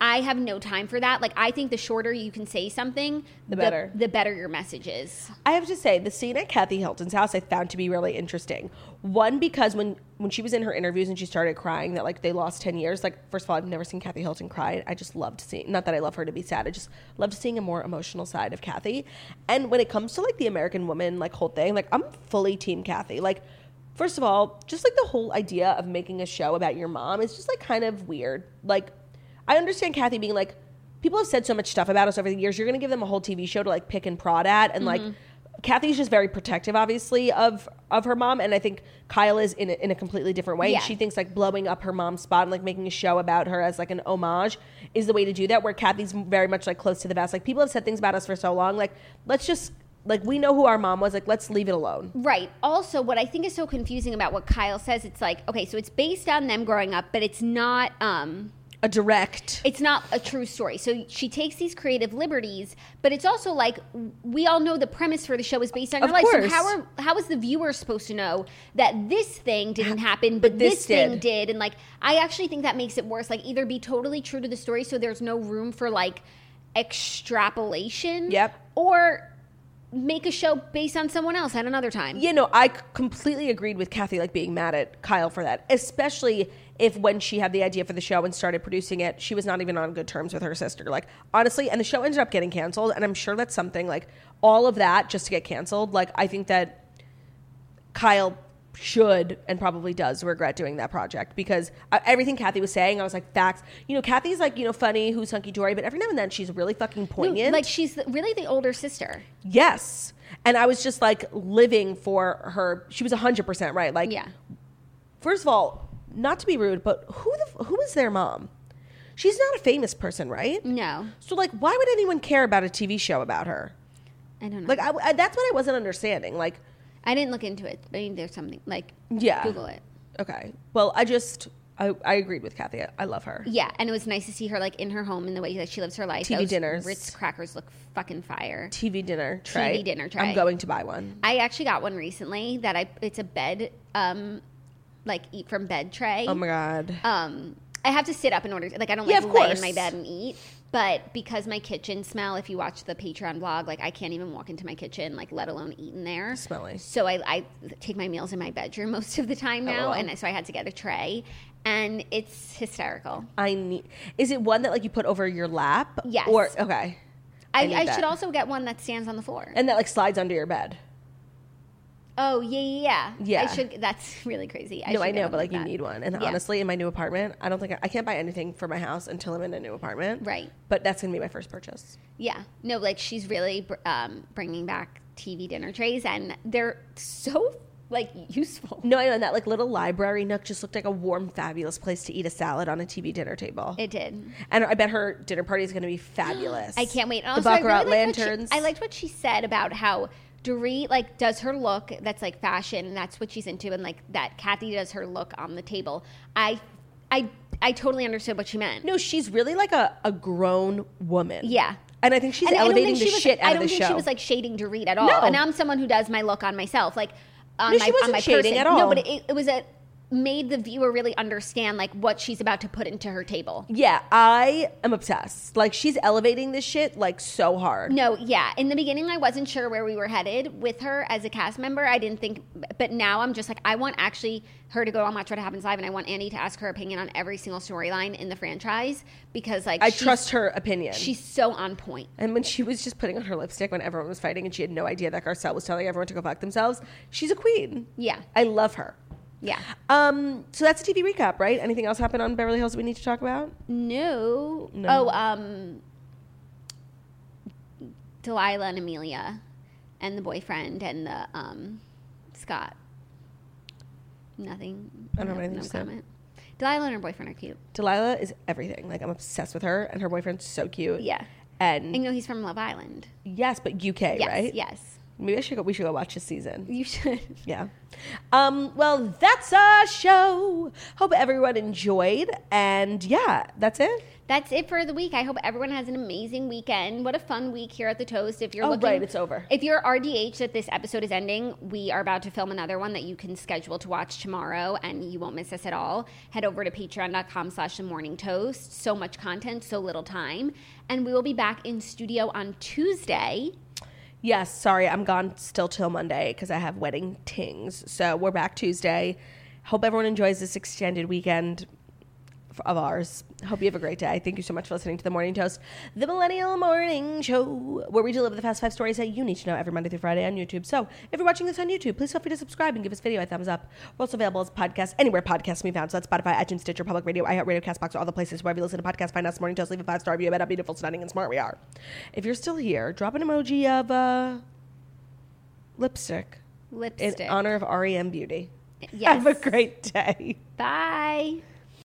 I have no time for that. Like, I think the shorter you can say something, The better. The better your message is. I have to say, the scene at Kathy Hilton's house I found to be really interesting. One, because when she was in her interviews and she started crying that, like, they lost 10 years, like, first of all, I've never seen Kathy Hilton cry. I just loved seeing, not that I love her to be sad, I just loved seeing a more emotional side of Kathy. And when it comes to, like, the American woman, like, whole thing, like, I'm fully team Kathy. Like, first of all, just, like, the whole idea of making a show about your mom is just, like, kind of weird. Like, I understand Kathy being like, people have said so much stuff about us over the years. You're going to give them a whole TV show to like pick and prod at. And like, Kathy's just very protective, obviously, of her mom. And I think Kyle is in a completely different way. Yeah. And she thinks like blowing up her mom's spot and like making a show about her as like an homage is the way to do that. Where Kathy's very much like close to the vest. Like, people have said things about us for so long. Like, let's just, like, we know who our mom was. Like, let's leave it alone. Right. Also, what I think is so confusing about what Kyle says, it's like, okay, so it's based on them growing up, but it's not A direct. it's not a true story. So she takes these creative liberties, but it's also like, we all know the premise for the show is based on your Of life. course. So how is the viewer supposed to know that this thing didn't happen, but this thing did? And like, I actually think that makes it worse. Like, either be totally true to the story so there's no room for like extrapolation. Yep. Or make a show based on someone else at another time. You know, I completely agreed with Kathy, like, being mad at Kyle for that, especially if when she had the idea for the show and started producing it, she was not even on good terms with her sister. Like, honestly, and the show ended up getting canceled, and I'm sure that's something, like, all of that just to get canceled. Like, I think that Kyle should and probably does regret doing that project, because everything Kathy was saying, I was like, facts. You know, Kathy's like, you know, funny, who's hunky-dory, but every now and then she's really fucking poignant. Like, she's really the older sister. Yes. And I was just like living for her. She was 100% right. Like, Yeah. First of all, not to be rude, but who is their mom? She's not a famous person, right? No. So like, why would anyone care about a TV show about her? I don't know. Like, that's what I wasn't understanding. Like, I didn't look into it. I mean, there's something, like, yeah. Google it. Okay. Well, I agreed with Kathy. I love her. Yeah, and it was nice to see her, like, in her home and the way that she lives her life. TV Those dinners. Ritz crackers look fucking fire. TV dinner tray. TV dinner tray. I'm going to buy one. I actually got one recently that it's a bed, like, eat from bed tray. Oh my God. I have to sit up in order to, like, I don't Yeah, like of lay in course. my bed and eat. But because my kitchen smell, if you watch the Patreon vlog, like, I can't even walk into my kitchen, like, let alone eat in there. Smelly. So I take my meals in my bedroom most of the time now, LOL. and so I had to get a tray, and it's hysterical. Is it one that like you put over your lap? Yes. Or okay. need I that. should also get one that stands on the floor. And that like slides under your bed. Oh, yeah. Yeah. I should. That's really crazy. No, should I get know, one but like you that. need one. And Yeah. honestly, in my new apartment, I don't think I can't buy anything for my house until I'm in a new apartment. Right. But that's gonna be my first purchase. Yeah. No, like, she's really bringing back TV dinner trays, and they're so, like, useful. No, I know, and that like little library nook just looked like a warm, fabulous place to eat a salad on a TV dinner table. It did. And I bet her dinner party is gonna be fabulous. I can't wait. And The also, I Baccarat really liked lanterns. I liked what she said about how Dorit, like, does her look that's like fashion, and that's what she's into, and like that Kathy does her look on the table. I totally understood what she meant. No, she's really like a grown woman. Yeah. And I think she's And I don't elevating think the she was- shit out I of the don't think show. she was like shading Dorit at all. No. And I'm someone who does my look on myself, like on No, my she wasn't on my shading person. at all. No, but it was made the viewer really understand like what she's about to put into her table. Yeah, I am obsessed. Like, she's elevating this shit like so hard. No, yeah. In the beginning, I wasn't sure where we were headed with her as a cast member. I didn't think, but now I'm just like, I want actually her to go on Watch What Happens Live, and I want Andy to ask her opinion on every single storyline in the franchise, because like I trust her opinion. She's so on point. And when she was just putting on her lipstick when everyone was fighting and she had no idea that Garcelle was telling everyone to go fuck themselves, she's a queen. Yeah, I love her. yeah. So that's a TV recap, right? Anything else happen on Beverly Hills that we need to talk about? No. No. Oh, Delilah and Amelia, and the boyfriend and the Scott. Nothing. I don't have anything no to say. comment. Delilah and her boyfriend are cute. Delilah is everything. Like, I'm obsessed with her, and her boyfriend's so cute. Yeah. And And you know he's from Love Island. yes, but UK, Yes, right? yes. Maybe we should go watch this season. You should. Yeah. Well, that's our show. Hope everyone enjoyed. And yeah, that's it. That's it for the week. I hope everyone has an amazing weekend. What a fun week here at the Toast. If you're right, it's over. If you're RDH that this episode is ending, we are about to film another one that you can schedule to watch tomorrow, and you won't miss us at all. Head over to patreon.com/themorningtoast. So much content, so little time. And we will be back in studio on Tuesday. Yes, sorry, I'm gone still till Monday because I have wedding tings. So we're back Tuesday. Hope everyone enjoys this extended weekend of ours. Hope you have a great day. Thank you so much for listening to The Morning Toast, the Millennial Morning Show, where we deliver the fast 5 stories that you need to know every Monday through Friday on YouTube. So if you're watching this on YouTube, please feel free to subscribe and give this video a thumbs up. We're also available as podcasts anywhere podcasts can be found. So that's Spotify, iTunes, Stitcher, Public Radio, iHeartRadio, CastBox, all the places wherever you listen to podcasts. Find us, Morning Toast, leave a 5-star review about how beautiful, stunning, and smart we are. If you're still here, drop an emoji of lipstick in honor of REM Beauty. Yes. Have a great day. Bye.